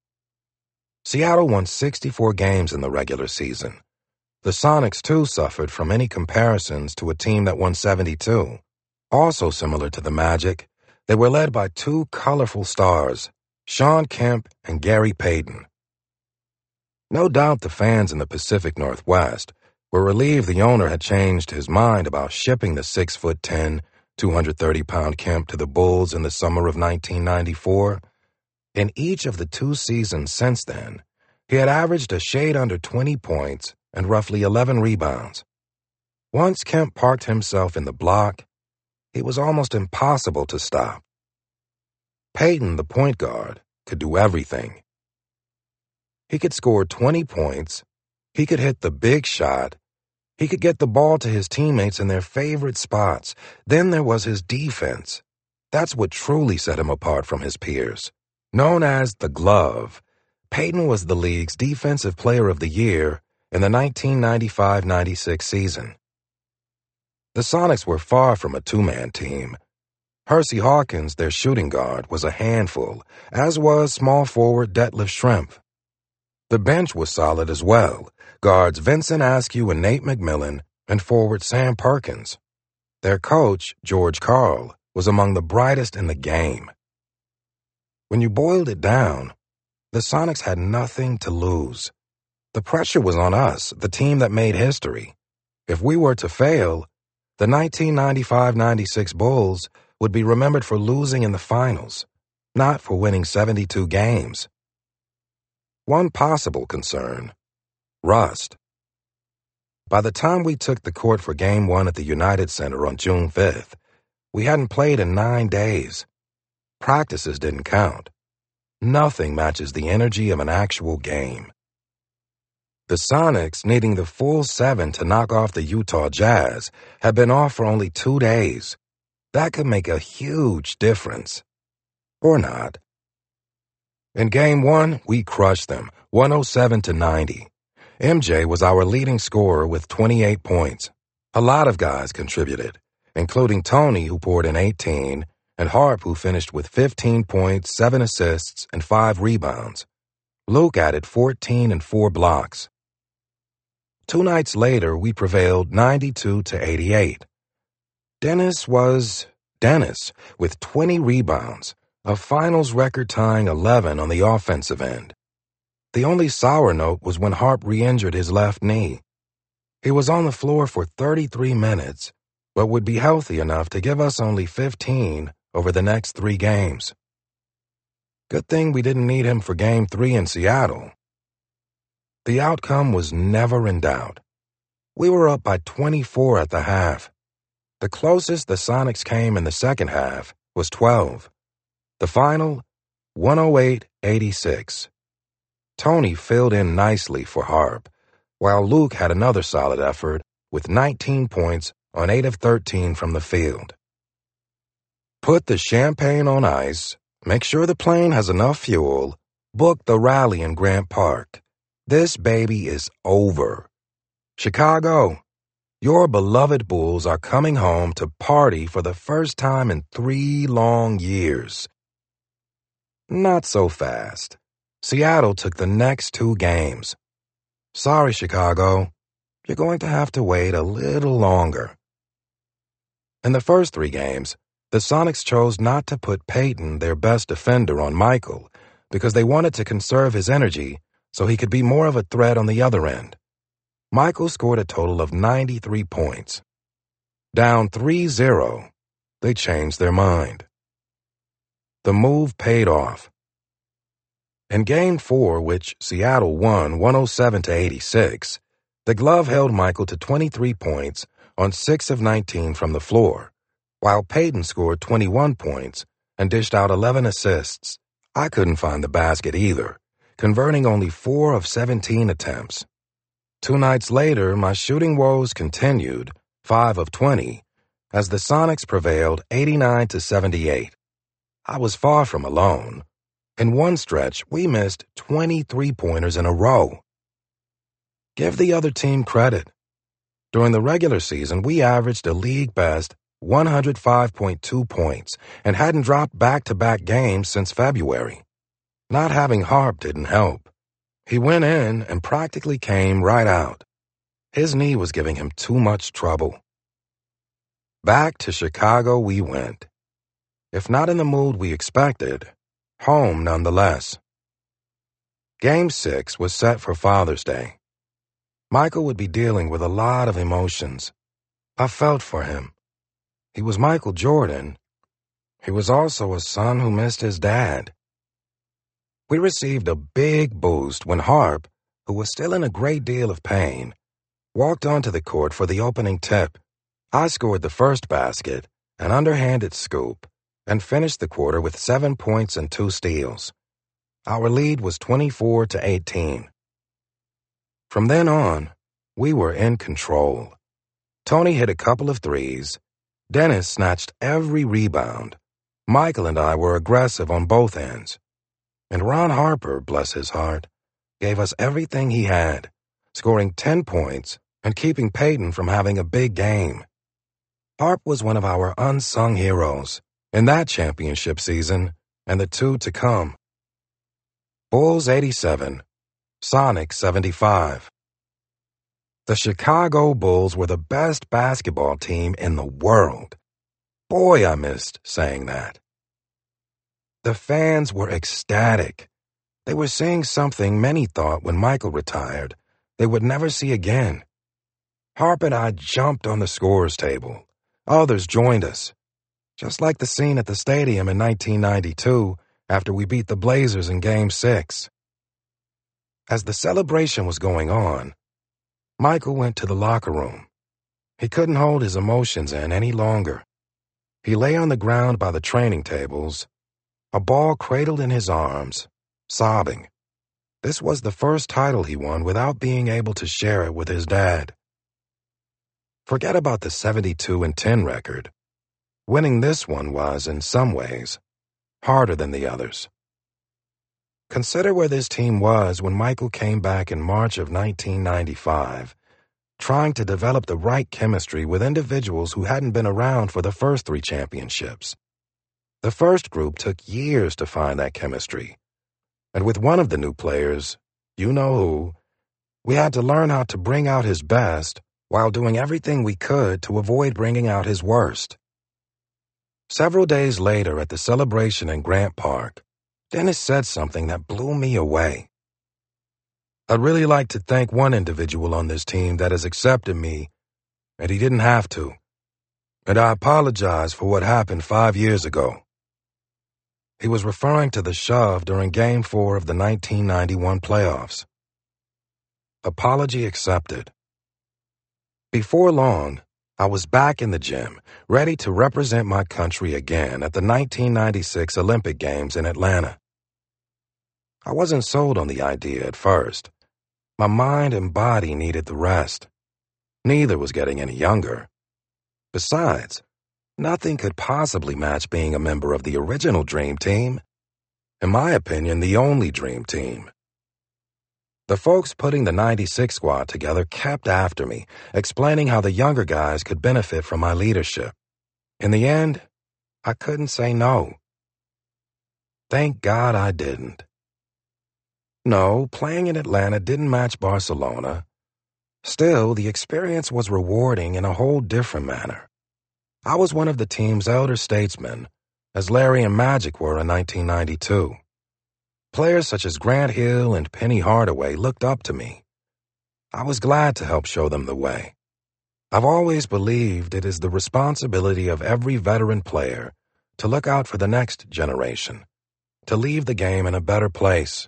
Seattle won sixty-four games in the regular season. The Sonics, too, suffered from any comparisons to a team that won seventy-two. Also similar to the Magic, they were led by two colorful stars, Shawn Kemp and Gary Payton. No doubt the fans in the Pacific Northwest were relieved the owner had changed his mind about shipping the six foot ten, two hundred thirty pound Kemp to the Bulls in the summer of nineteen ninety-four. In each of the two seasons since then, he had averaged a shade under twenty points and roughly eleven rebounds. Once Kemp parked himself in the block, it was almost impossible to stop. Payton, the point guard, could do everything. He could score twenty points, he could hit the big shot, he could get the ball to his teammates in their favorite spots. Then there was his defense. That's what truly set him apart from his peers. Known as the Glove, Payton was the league's Defensive Player of the Year in the nineteen ninety-five ninety-six season. The Sonics were far from a two-man team. Hersey Hawkins, their shooting guard, was a handful, as was small forward Detlef Schrempf. The bench was solid as well, guards Vincent Askew and Nate McMillan, and forward Sam Perkins. Their coach, George Karl, was among the brightest in the game. When you boiled it down, the Sonics had nothing to lose. The pressure was on us, the team that made history. If we were to fail, the nineteen ninety-five ninety-six Bulls would be remembered for losing in the finals, not for winning seventy-two games. One possible concern: rust. By the time we took the court for Game one at the United Center on June fifth, we hadn't played in nine days. Practices didn't count. Nothing matches the energy of an actual game. The Sonics, needing the full seven to knock off the Utah Jazz, had been off for only two days. That could make a huge difference. Or not. In Game one, we crushed them, one oh seven to ninety. M J was our leading scorer with twenty-eight points. A lot of guys contributed, including Tony, who poured in eighteen, and Harp, who finished with fifteen points, seven assists, and five rebounds. Luke added fourteen and four blocks. Two nights later, we prevailed ninety-two to eighty-eight. Dennis was Dennis, with twenty rebounds, a finals record-tying eleven on the offensive end. The only sour note was when Harp re-injured his left knee. He was on the floor for thirty-three minutes, but would be healthy enough to give us only fifteen over the next three games. Good thing we didn't need him for Game three in Seattle. The outcome was never in doubt. We were up by twenty-four at the half. The closest the Sonics came in the second half was twelve. The final, one oh eight eighty-six. Tony filled in nicely for Harp, while Luke had another solid effort with nineteen points on eight of thirteen from the field. Put the champagne on ice, make sure the plane has enough fuel, book the rally in Grant Park. This baby is over. Chicago, your beloved Bulls are coming home to party for the first time in three long years. Not so fast. Seattle took the next two games. Sorry, Chicago. You're going to have to wait a little longer. In the first three games, the Sonics chose not to put Peyton, their best defender, on Michael because they wanted to conserve his energy so he could be more of a threat on the other end. Michael scored a total of ninety-three points. Down three zero, they changed their mind. The move paid off. In Game four, which Seattle won one oh seven to eighty-six, the glove held Michael to twenty-three points on six of nineteen from the floor, while Peyton scored twenty-one points and dished out eleven assists. I couldn't find the basket either, converting only four of seventeen attempts. Two nights later, my shooting woes continued, five of twenty, as the Sonics prevailed eighty-nine to seventy-eight. I was far from alone. In one stretch, we missed twenty three-pointers in a row. Give the other team credit. During the regular season, we averaged a league-best one hundred five point two points and hadn't dropped back-to-back games since February. Not having Harp didn't help. He went in and practically came right out. His knee was giving him too much trouble. Back to Chicago we went. If not in the mood we expected, home nonetheless. Game six was set for Father's Day. Michael would be dealing with a lot of emotions. I felt for him. He was Michael Jordan. He was also a son who missed his dad. We received a big boost when Harp, who was still in a great deal of pain, walked onto the court for the opening tip. I scored the first basket, an underhanded scoop, and finished the quarter with seven points and two steals. Our lead was twenty-four to eighteen. From then on, we were in control. Tony hit a couple of threes. Dennis snatched every rebound. Michael and I were aggressive on both ends. And Ron Harper, bless his heart, gave us everything he had, scoring ten points and keeping Peyton from having a big game. Harp was one of our unsung heroes in that championship season and the two to come. Bulls eighty-seven, Sonics seventy-five. The Chicago Bulls were the best basketball team in the world. Boy, I missed saying that. The fans were ecstatic. They were seeing something many thought when Michael retired they would never see again. Harp and I jumped on the scorer's table. Others joined us. Just like the scene at the stadium in nineteen ninety-two after we beat the Blazers in Game six. As the celebration was going on, Michael went to the locker room. He couldn't hold his emotions in any longer. He lay on the ground by the training tables, a ball cradled in his arms, sobbing. This was the first title he won without being able to share it with his dad. Forget about the seventy-two and ten record. Winning this one was, in some ways, harder than the others. Consider where this team was when Michael came back in March of nineteen ninety-five, trying to develop the right chemistry with individuals who hadn't been around for the first three championships. The first group took years to find that chemistry, and with one of the new players, you know who, we had to learn how to bring out his best while doing everything we could to avoid bringing out his worst. Several days later at the celebration in Grant Park, Dennis said something that blew me away. I'd really like to thank one individual on this team that has accepted me, and he didn't have to. And I apologize for what happened five years ago. He was referring to the shove during Game four of the nineteen ninety-one playoffs. Apology accepted. Before long, I was back in the gym, ready to represent my country again at the nineteen ninety-six Olympic Games in Atlanta. I wasn't sold on the idea at first. My mind and body needed the rest. Neither was getting any younger. Besides, nothing could possibly match being a member of the original Dream Team. In my opinion, the only Dream Team. The folks putting the ninety-six squad together kept after me, explaining how the younger guys could benefit from my leadership. In the end, I couldn't say no. Thank God I didn't. No, playing in Atlanta didn't match Barcelona. Still, the experience was rewarding in a whole different manner. I was one of the team's elder statesmen, as Larry and Magic were in nineteen ninety-two. Players such as Grant Hill and Penny Hardaway looked up to me. I was glad to help show them the way. I've always believed it is the responsibility of every veteran player to look out for the next generation, to leave the game in a better place.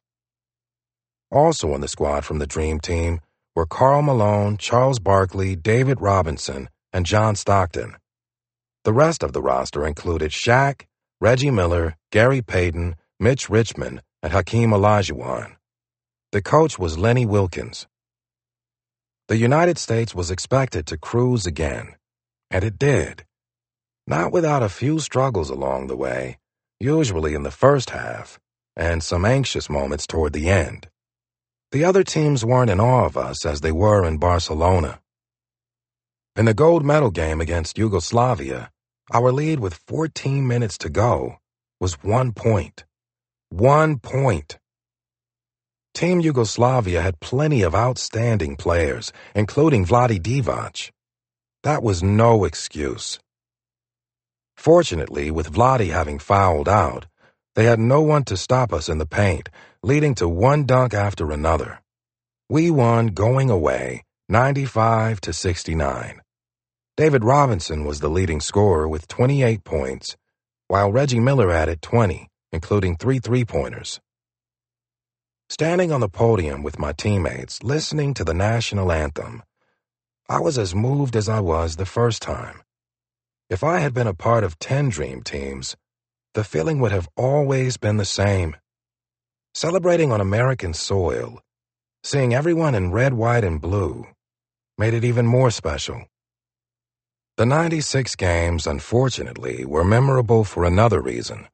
Also on the squad from the Dream Team were Karl Malone, Charles Barkley, David Robinson, and John Stockton. The rest of the roster included Shaq, Reggie Miller, Gary Payton, Mitch Richmond, and Hakeem Olajuwon. The coach was Lenny Wilkins. The United States was expected to cruise again, and it did. Not without a few struggles along the way, usually in the first half, and some anxious moments toward the end. The other teams weren't in awe of us as they were in Barcelona. In the gold medal game against Yugoslavia, our lead with fourteen minutes to go was one point. One point. Team Yugoslavia had plenty of outstanding players, including Vlade Divac. That was no excuse. Fortunately, with Vlade having fouled out, they had no one to stop us in the paint, leading to one dunk after another. We won going away, ninety-five to sixty-nine. David Robinson was the leading scorer with twenty-eight points, while Reggie Miller added twenty, including three three-pointers. Standing on the podium with my teammates, listening to the national anthem, I was as moved as I was the first time. If I had been a part of ten Dream Teams, the feeling would have always been the same. Celebrating on American soil, seeing everyone in red, white, and blue, made it even more special. The ninety-six games, unfortunately, were memorable for another reason.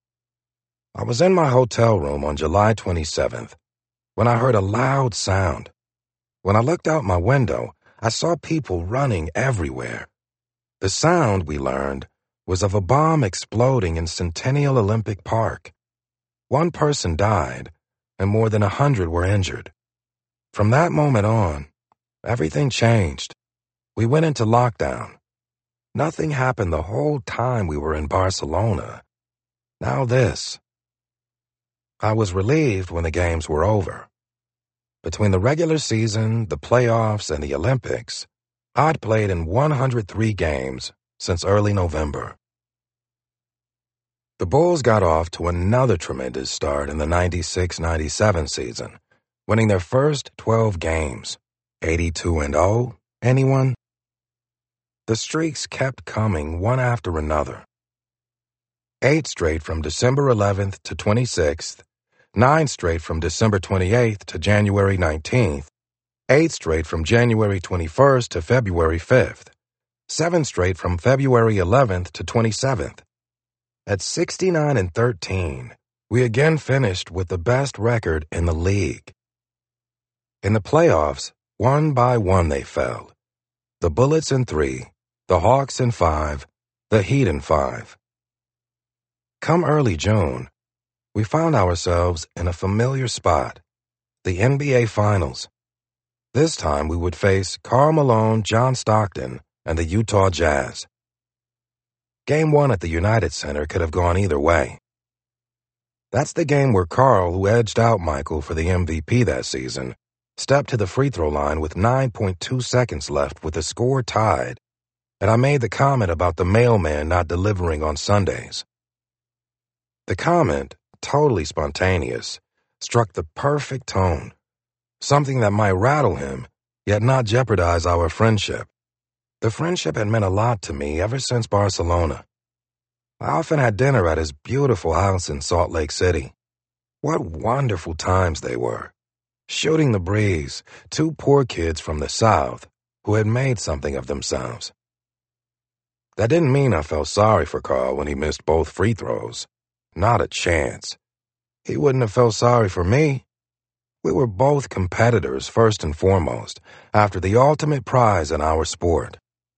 I was in my hotel room on July twenty-seventh when I heard a loud sound. When I looked out my window, I saw people running everywhere. The sound, we learned, was of a bomb exploding in Centennial Olympic Park. One person died, and more than a hundred were injured. From that moment on, everything changed. We went into lockdown. Nothing happened the whole time we were in Barcelona. Now this. I was relieved when the games were over. Between the regular season, the playoffs, and the Olympics, I'd played in one hundred three games since early November. The Bulls got off to another tremendous start in the ninety-six ninety-seven season, winning their first twelve games. eighty-two and oh, anyone? The streaks kept coming one after another. Eight straight from December eleventh to twenty-sixth, nine straight from December twenty-eighth to January nineteenth, eight straight from January twenty-first to February fifth, seven straight from February eleventh to twenty-seventh. At sixty-nine and thirteen, we again finished with the best record in the league. In the playoffs, one by one they fell. The Bullets in three, the Hawks in five, the Heat in five. Come early June, we found ourselves in a familiar spot, the N B A Finals. This time we would face Karl Malone, John Stockton, and the Utah Jazz. Game one at the United Center could have gone either way. That's the game where Karl, who edged out Michael for the M V P that season, stepped to the free throw line with nine point two seconds left with the score tied, and I made the comment about the mailman not delivering on Sundays. The comment, totally spontaneous, struck the perfect tone, something that might rattle him, yet not jeopardize our friendship. The friendship had meant a lot to me ever since Barcelona. I often had dinner at his beautiful house in Salt Lake City. What wonderful times they were. Shooting the breeze, two poor kids from the South who had made something of themselves. That didn't mean I felt sorry for Carl when he missed both free throws. Not a chance. He wouldn't have felt sorry for me. We were both competitors first and foremost, after the ultimate prize in our sport.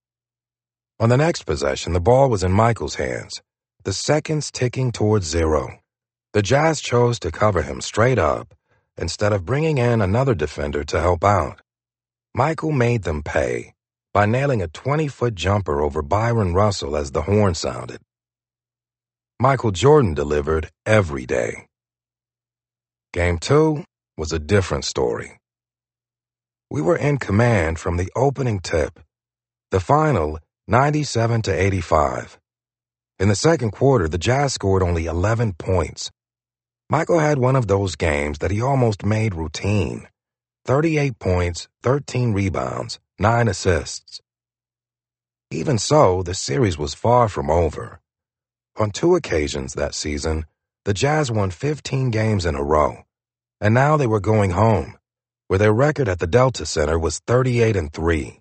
On the next possession, the ball was in Michael's hands, the seconds ticking towards zero. The Jazz chose to cover him straight up instead of bringing in another defender to help out. Michael made them pay by nailing a twenty-foot jumper over Byron Russell as the horn sounded. Michael Jordan delivered every day. Game two was a different story. We were in command from the opening tip. The final, ninety-seven to eighty-five. In the second quarter, the Jazz scored only eleven points. Michael had one of those games that he almost made routine. thirty-eight points, thirteen rebounds, nine assists. Even so, the series was far from over. On two occasions that season, the Jazz won fifteen games in a row, and now they were going home, where their record at the Delta Center was thirty-eight and three.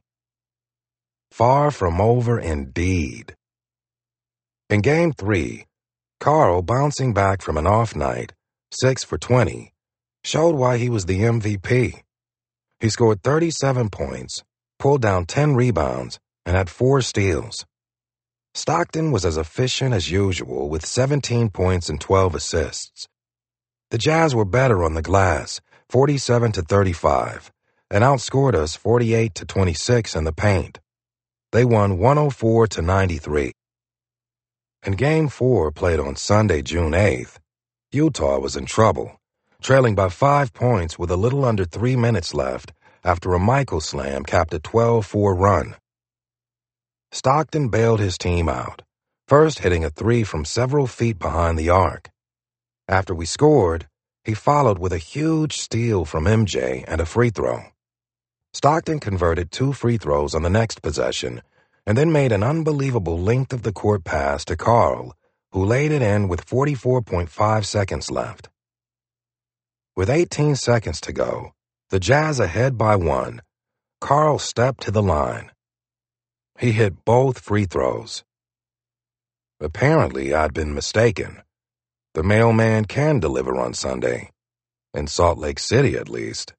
Far from over indeed. In Game three, Carl, bouncing back from an off night, six for twenty, showed why he was the M V P. He scored thirty-seven points, pulled down ten rebounds, and had four steals. Stockton was as efficient as usual with seventeen points and twelve assists. The Jazz were better on the glass, forty-seven to thirty-five, and outscored us forty-eight to twenty-six in the paint. They won one oh four to ninety-three. In Game four, played on Sunday, June eighth, Utah was in trouble, trailing by five points with a little under three minutes left after a Michael slam capped a twelve four run. Stockton bailed his team out, first hitting a three from several feet behind the arc. After we scored, he followed with a huge steal from M J and a free throw. Stockton converted two free throws on the next possession and then made an unbelievable length-of-the-court pass to Carl, who laid it in with forty-four point five seconds left. With eighteen seconds to go, the Jazz ahead by one, Carl stepped to the line. He hit both free throws. Apparently, I'd been mistaken. The mailman can deliver on Sunday, in Salt Lake City at least.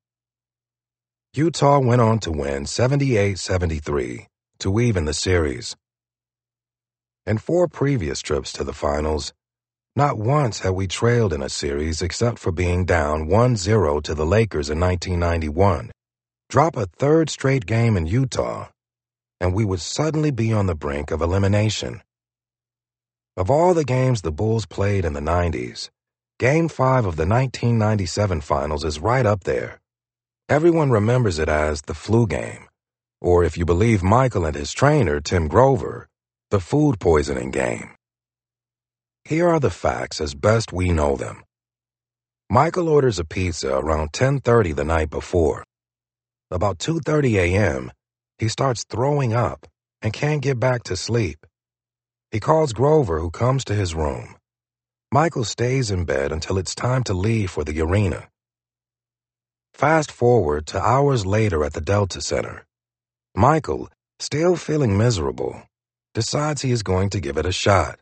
Utah went on to win seventy-eight seventy-three to even the series. In four previous trips to the finals, not once had we trailed in a series except for being down one zero to the Lakers in nineteen ninety-one. Drop a third straight game in Utah, and we would suddenly be on the brink of elimination. Of all the games the Bulls played in the nineties, Game five of the nineteen ninety-seven finals is right up there. Everyone remembers it as the flu game, or if you believe Michael and his trainer, Tim Grover, the food poisoning game. Here are the facts as best we know them. Michael orders a pizza around ten thirty the night before. About two thirty a.m., he starts throwing up and can't get back to sleep. He calls Grover, who comes to his room. Michael stays in bed until it's time to leave for the arena. Fast forward to hours later at the Delta Center. Michael, still feeling miserable, decides he is going to give it a shot.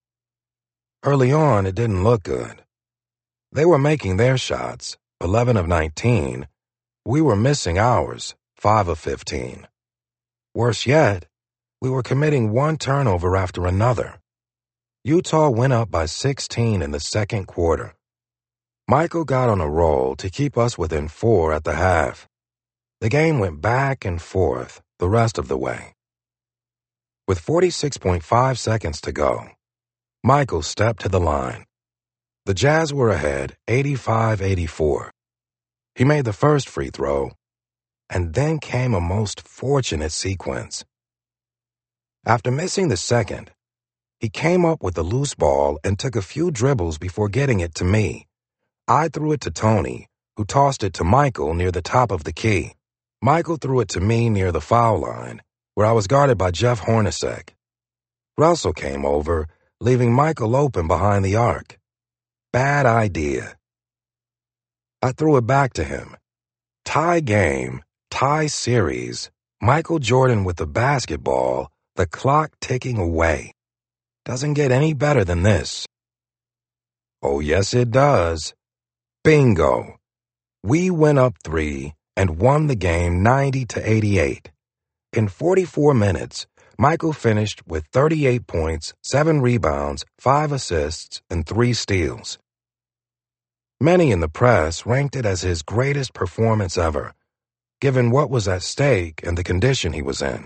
Early on, it didn't look good. They were making their shots, eleven of nineteen. We were missing ours, five of fifteen. Worse yet, we were committing one turnover after another. Utah went up by sixteen in the second quarter. Michael got on a roll to keep us within four at the half. The game went back and forth the rest of the way. With forty-six point five seconds to go, Michael stepped to the line. The Jazz were ahead, eighty-five eighty-four. He made the first free throw, and then came a most fortunate sequence. After missing the second, he came up with the loose ball and took a few dribbles before getting it to me. I threw it to Tony, who tossed it to Michael near the top of the key. Michael threw it to me near the foul line, where I was guarded by Jeff Hornacek. Russell came over, leaving Michael open behind the arc. Bad idea. I threw it back to him. Tie game, tie series, Michael Jordan with the basketball, the clock ticking away. Doesn't get any better than this. Oh, yes, it does. Bingo. We went up three and won the game ninety to eighty-eight. In forty-four minutes, Michael finished with thirty-eight points, seven rebounds, five assists, and three steals. Many in the press ranked it as his greatest performance ever, given what was at stake and the condition he was in.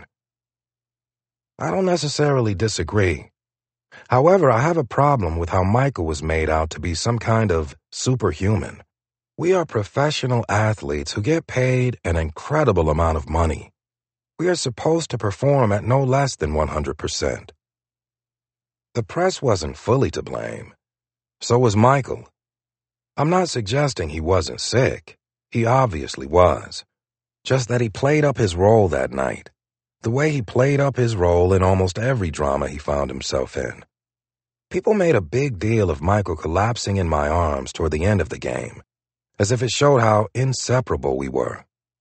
I don't necessarily disagree. However, I have a problem with how Michael was made out to be some kind of superhuman. We are professional athletes who get paid an incredible amount of money. We are supposed to perform at no less than one hundred percent. The press wasn't fully to blame. So was Michael. I'm not suggesting he wasn't sick. He obviously was. Just that he played up his role that night, the way he played up his role in almost every drama he found himself in. People made a big deal of Michael collapsing in my arms toward the end of the game, as if it showed how inseparable we were.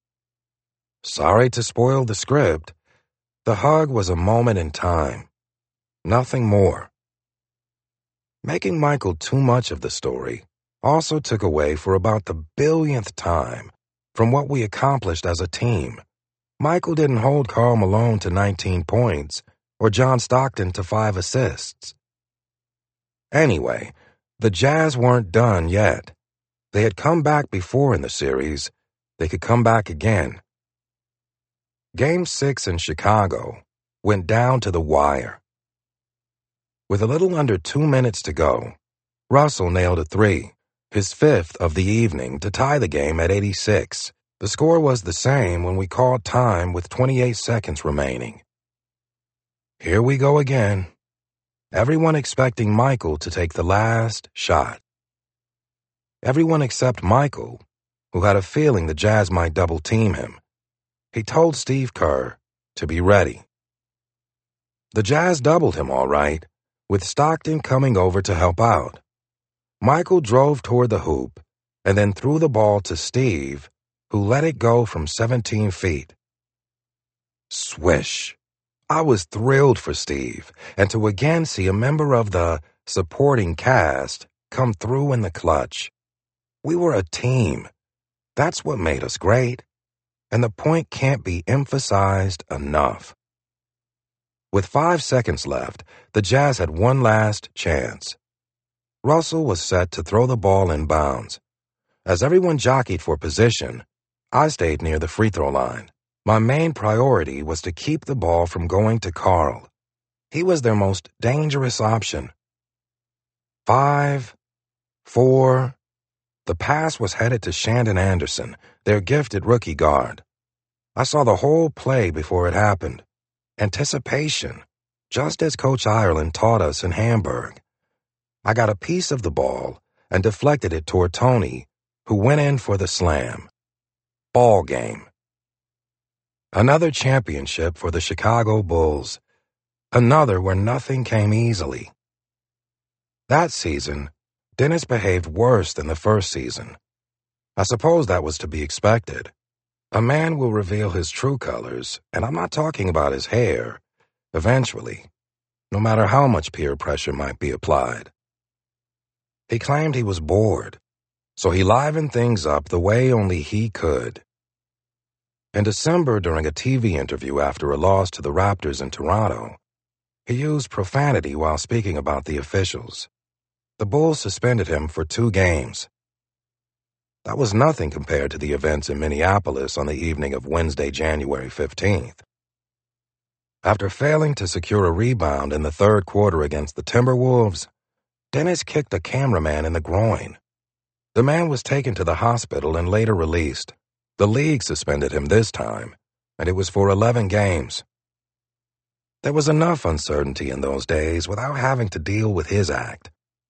Sorry to spoil the script. The hug was a moment in time. Nothing more. Making Michael too much of the story also took away for about the billionth time from what we accomplished as a team. Michael didn't hold Karl Malone to nineteen points or John Stockton to five assists. Anyway, the Jazz weren't done yet. They had come back before in the series. They could come back again. Game six in Chicago went down to the wire. With a little under two minutes to go, Russell nailed a three, his fifth of the evening, to tie the game at eighty-six. The score was the same when we called time with twenty-eight seconds remaining. Here we go again. Everyone expecting Michael to take the last shot. Everyone except Michael, who had a feeling the Jazz might double-team him. He told Steve Kerr to be ready. The Jazz doubled him all right, with Stockton coming over to help out. Michael drove toward the hoop and then threw the ball to Steve, who let it go from seventeen feet. Swish. I was thrilled for Steve, and to again see a member of the supporting cast come through in the clutch. We were a team. That's what made us great. And the point can't be emphasized enough. With five seconds left, the Jazz had one last chance. Russell was set to throw the ball in bounds. As everyone jockeyed for position, I stayed near the free throw line. My main priority was to keep the ball from going to Karl. He was their most dangerous option. Five, four. The pass was headed to Shandon Anderson, their gifted rookie guard. I saw the whole play before it happened. Anticipation, just as Coach Ireland taught us in Hamburg. I got a piece of the ball and deflected it toward Tony, who went in for the slam. Ball game. Another championship for the Chicago Bulls. Another where nothing came easily. That season, Dennis behaved worse than the first season. I suppose that was to be expected. A man will reveal his true colors, and I'm not talking about his hair, eventually, no matter how much peer pressure might be applied. He claimed he was bored, so he livened things up the way only he could. In December, during a T V interview after a loss to the Raptors in Toronto, he used profanity while speaking about the officials. The Bulls suspended him for two games. That was nothing compared to the events in Minneapolis on the evening of Wednesday, January fifteenth. After failing to secure a rebound in the third quarter against the Timberwolves, Dennis kicked a cameraman in the groin. The man was taken to the hospital and later released. The league suspended him this time, and it was for eleven games. There was enough uncertainty in those days without having to deal with his act.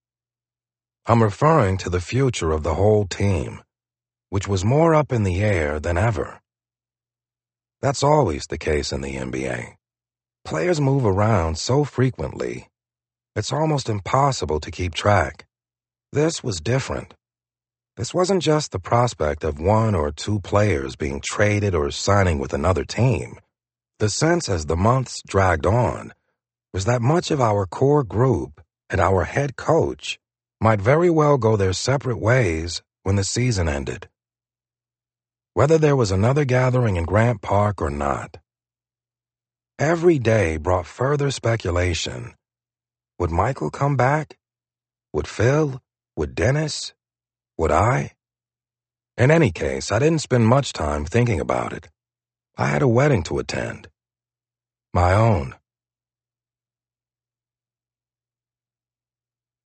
I'm referring to the future of the whole team, which was more up in the air than ever. That's always the case in the N B A. Players move around so frequently, it's almost impossible to keep track. This was different. This wasn't just the prospect of one or two players being traded or signing with another team. The sense as the months dragged on was that much of our core group and our head coach might very well go their separate ways when the season ended. Whether there was another gathering in Grant Park or not, every day brought further speculation. Would Michael come back? Would Phil? Would Dennis? Would I? In any case, I didn't spend much time thinking about it. I had a wedding to attend. My own.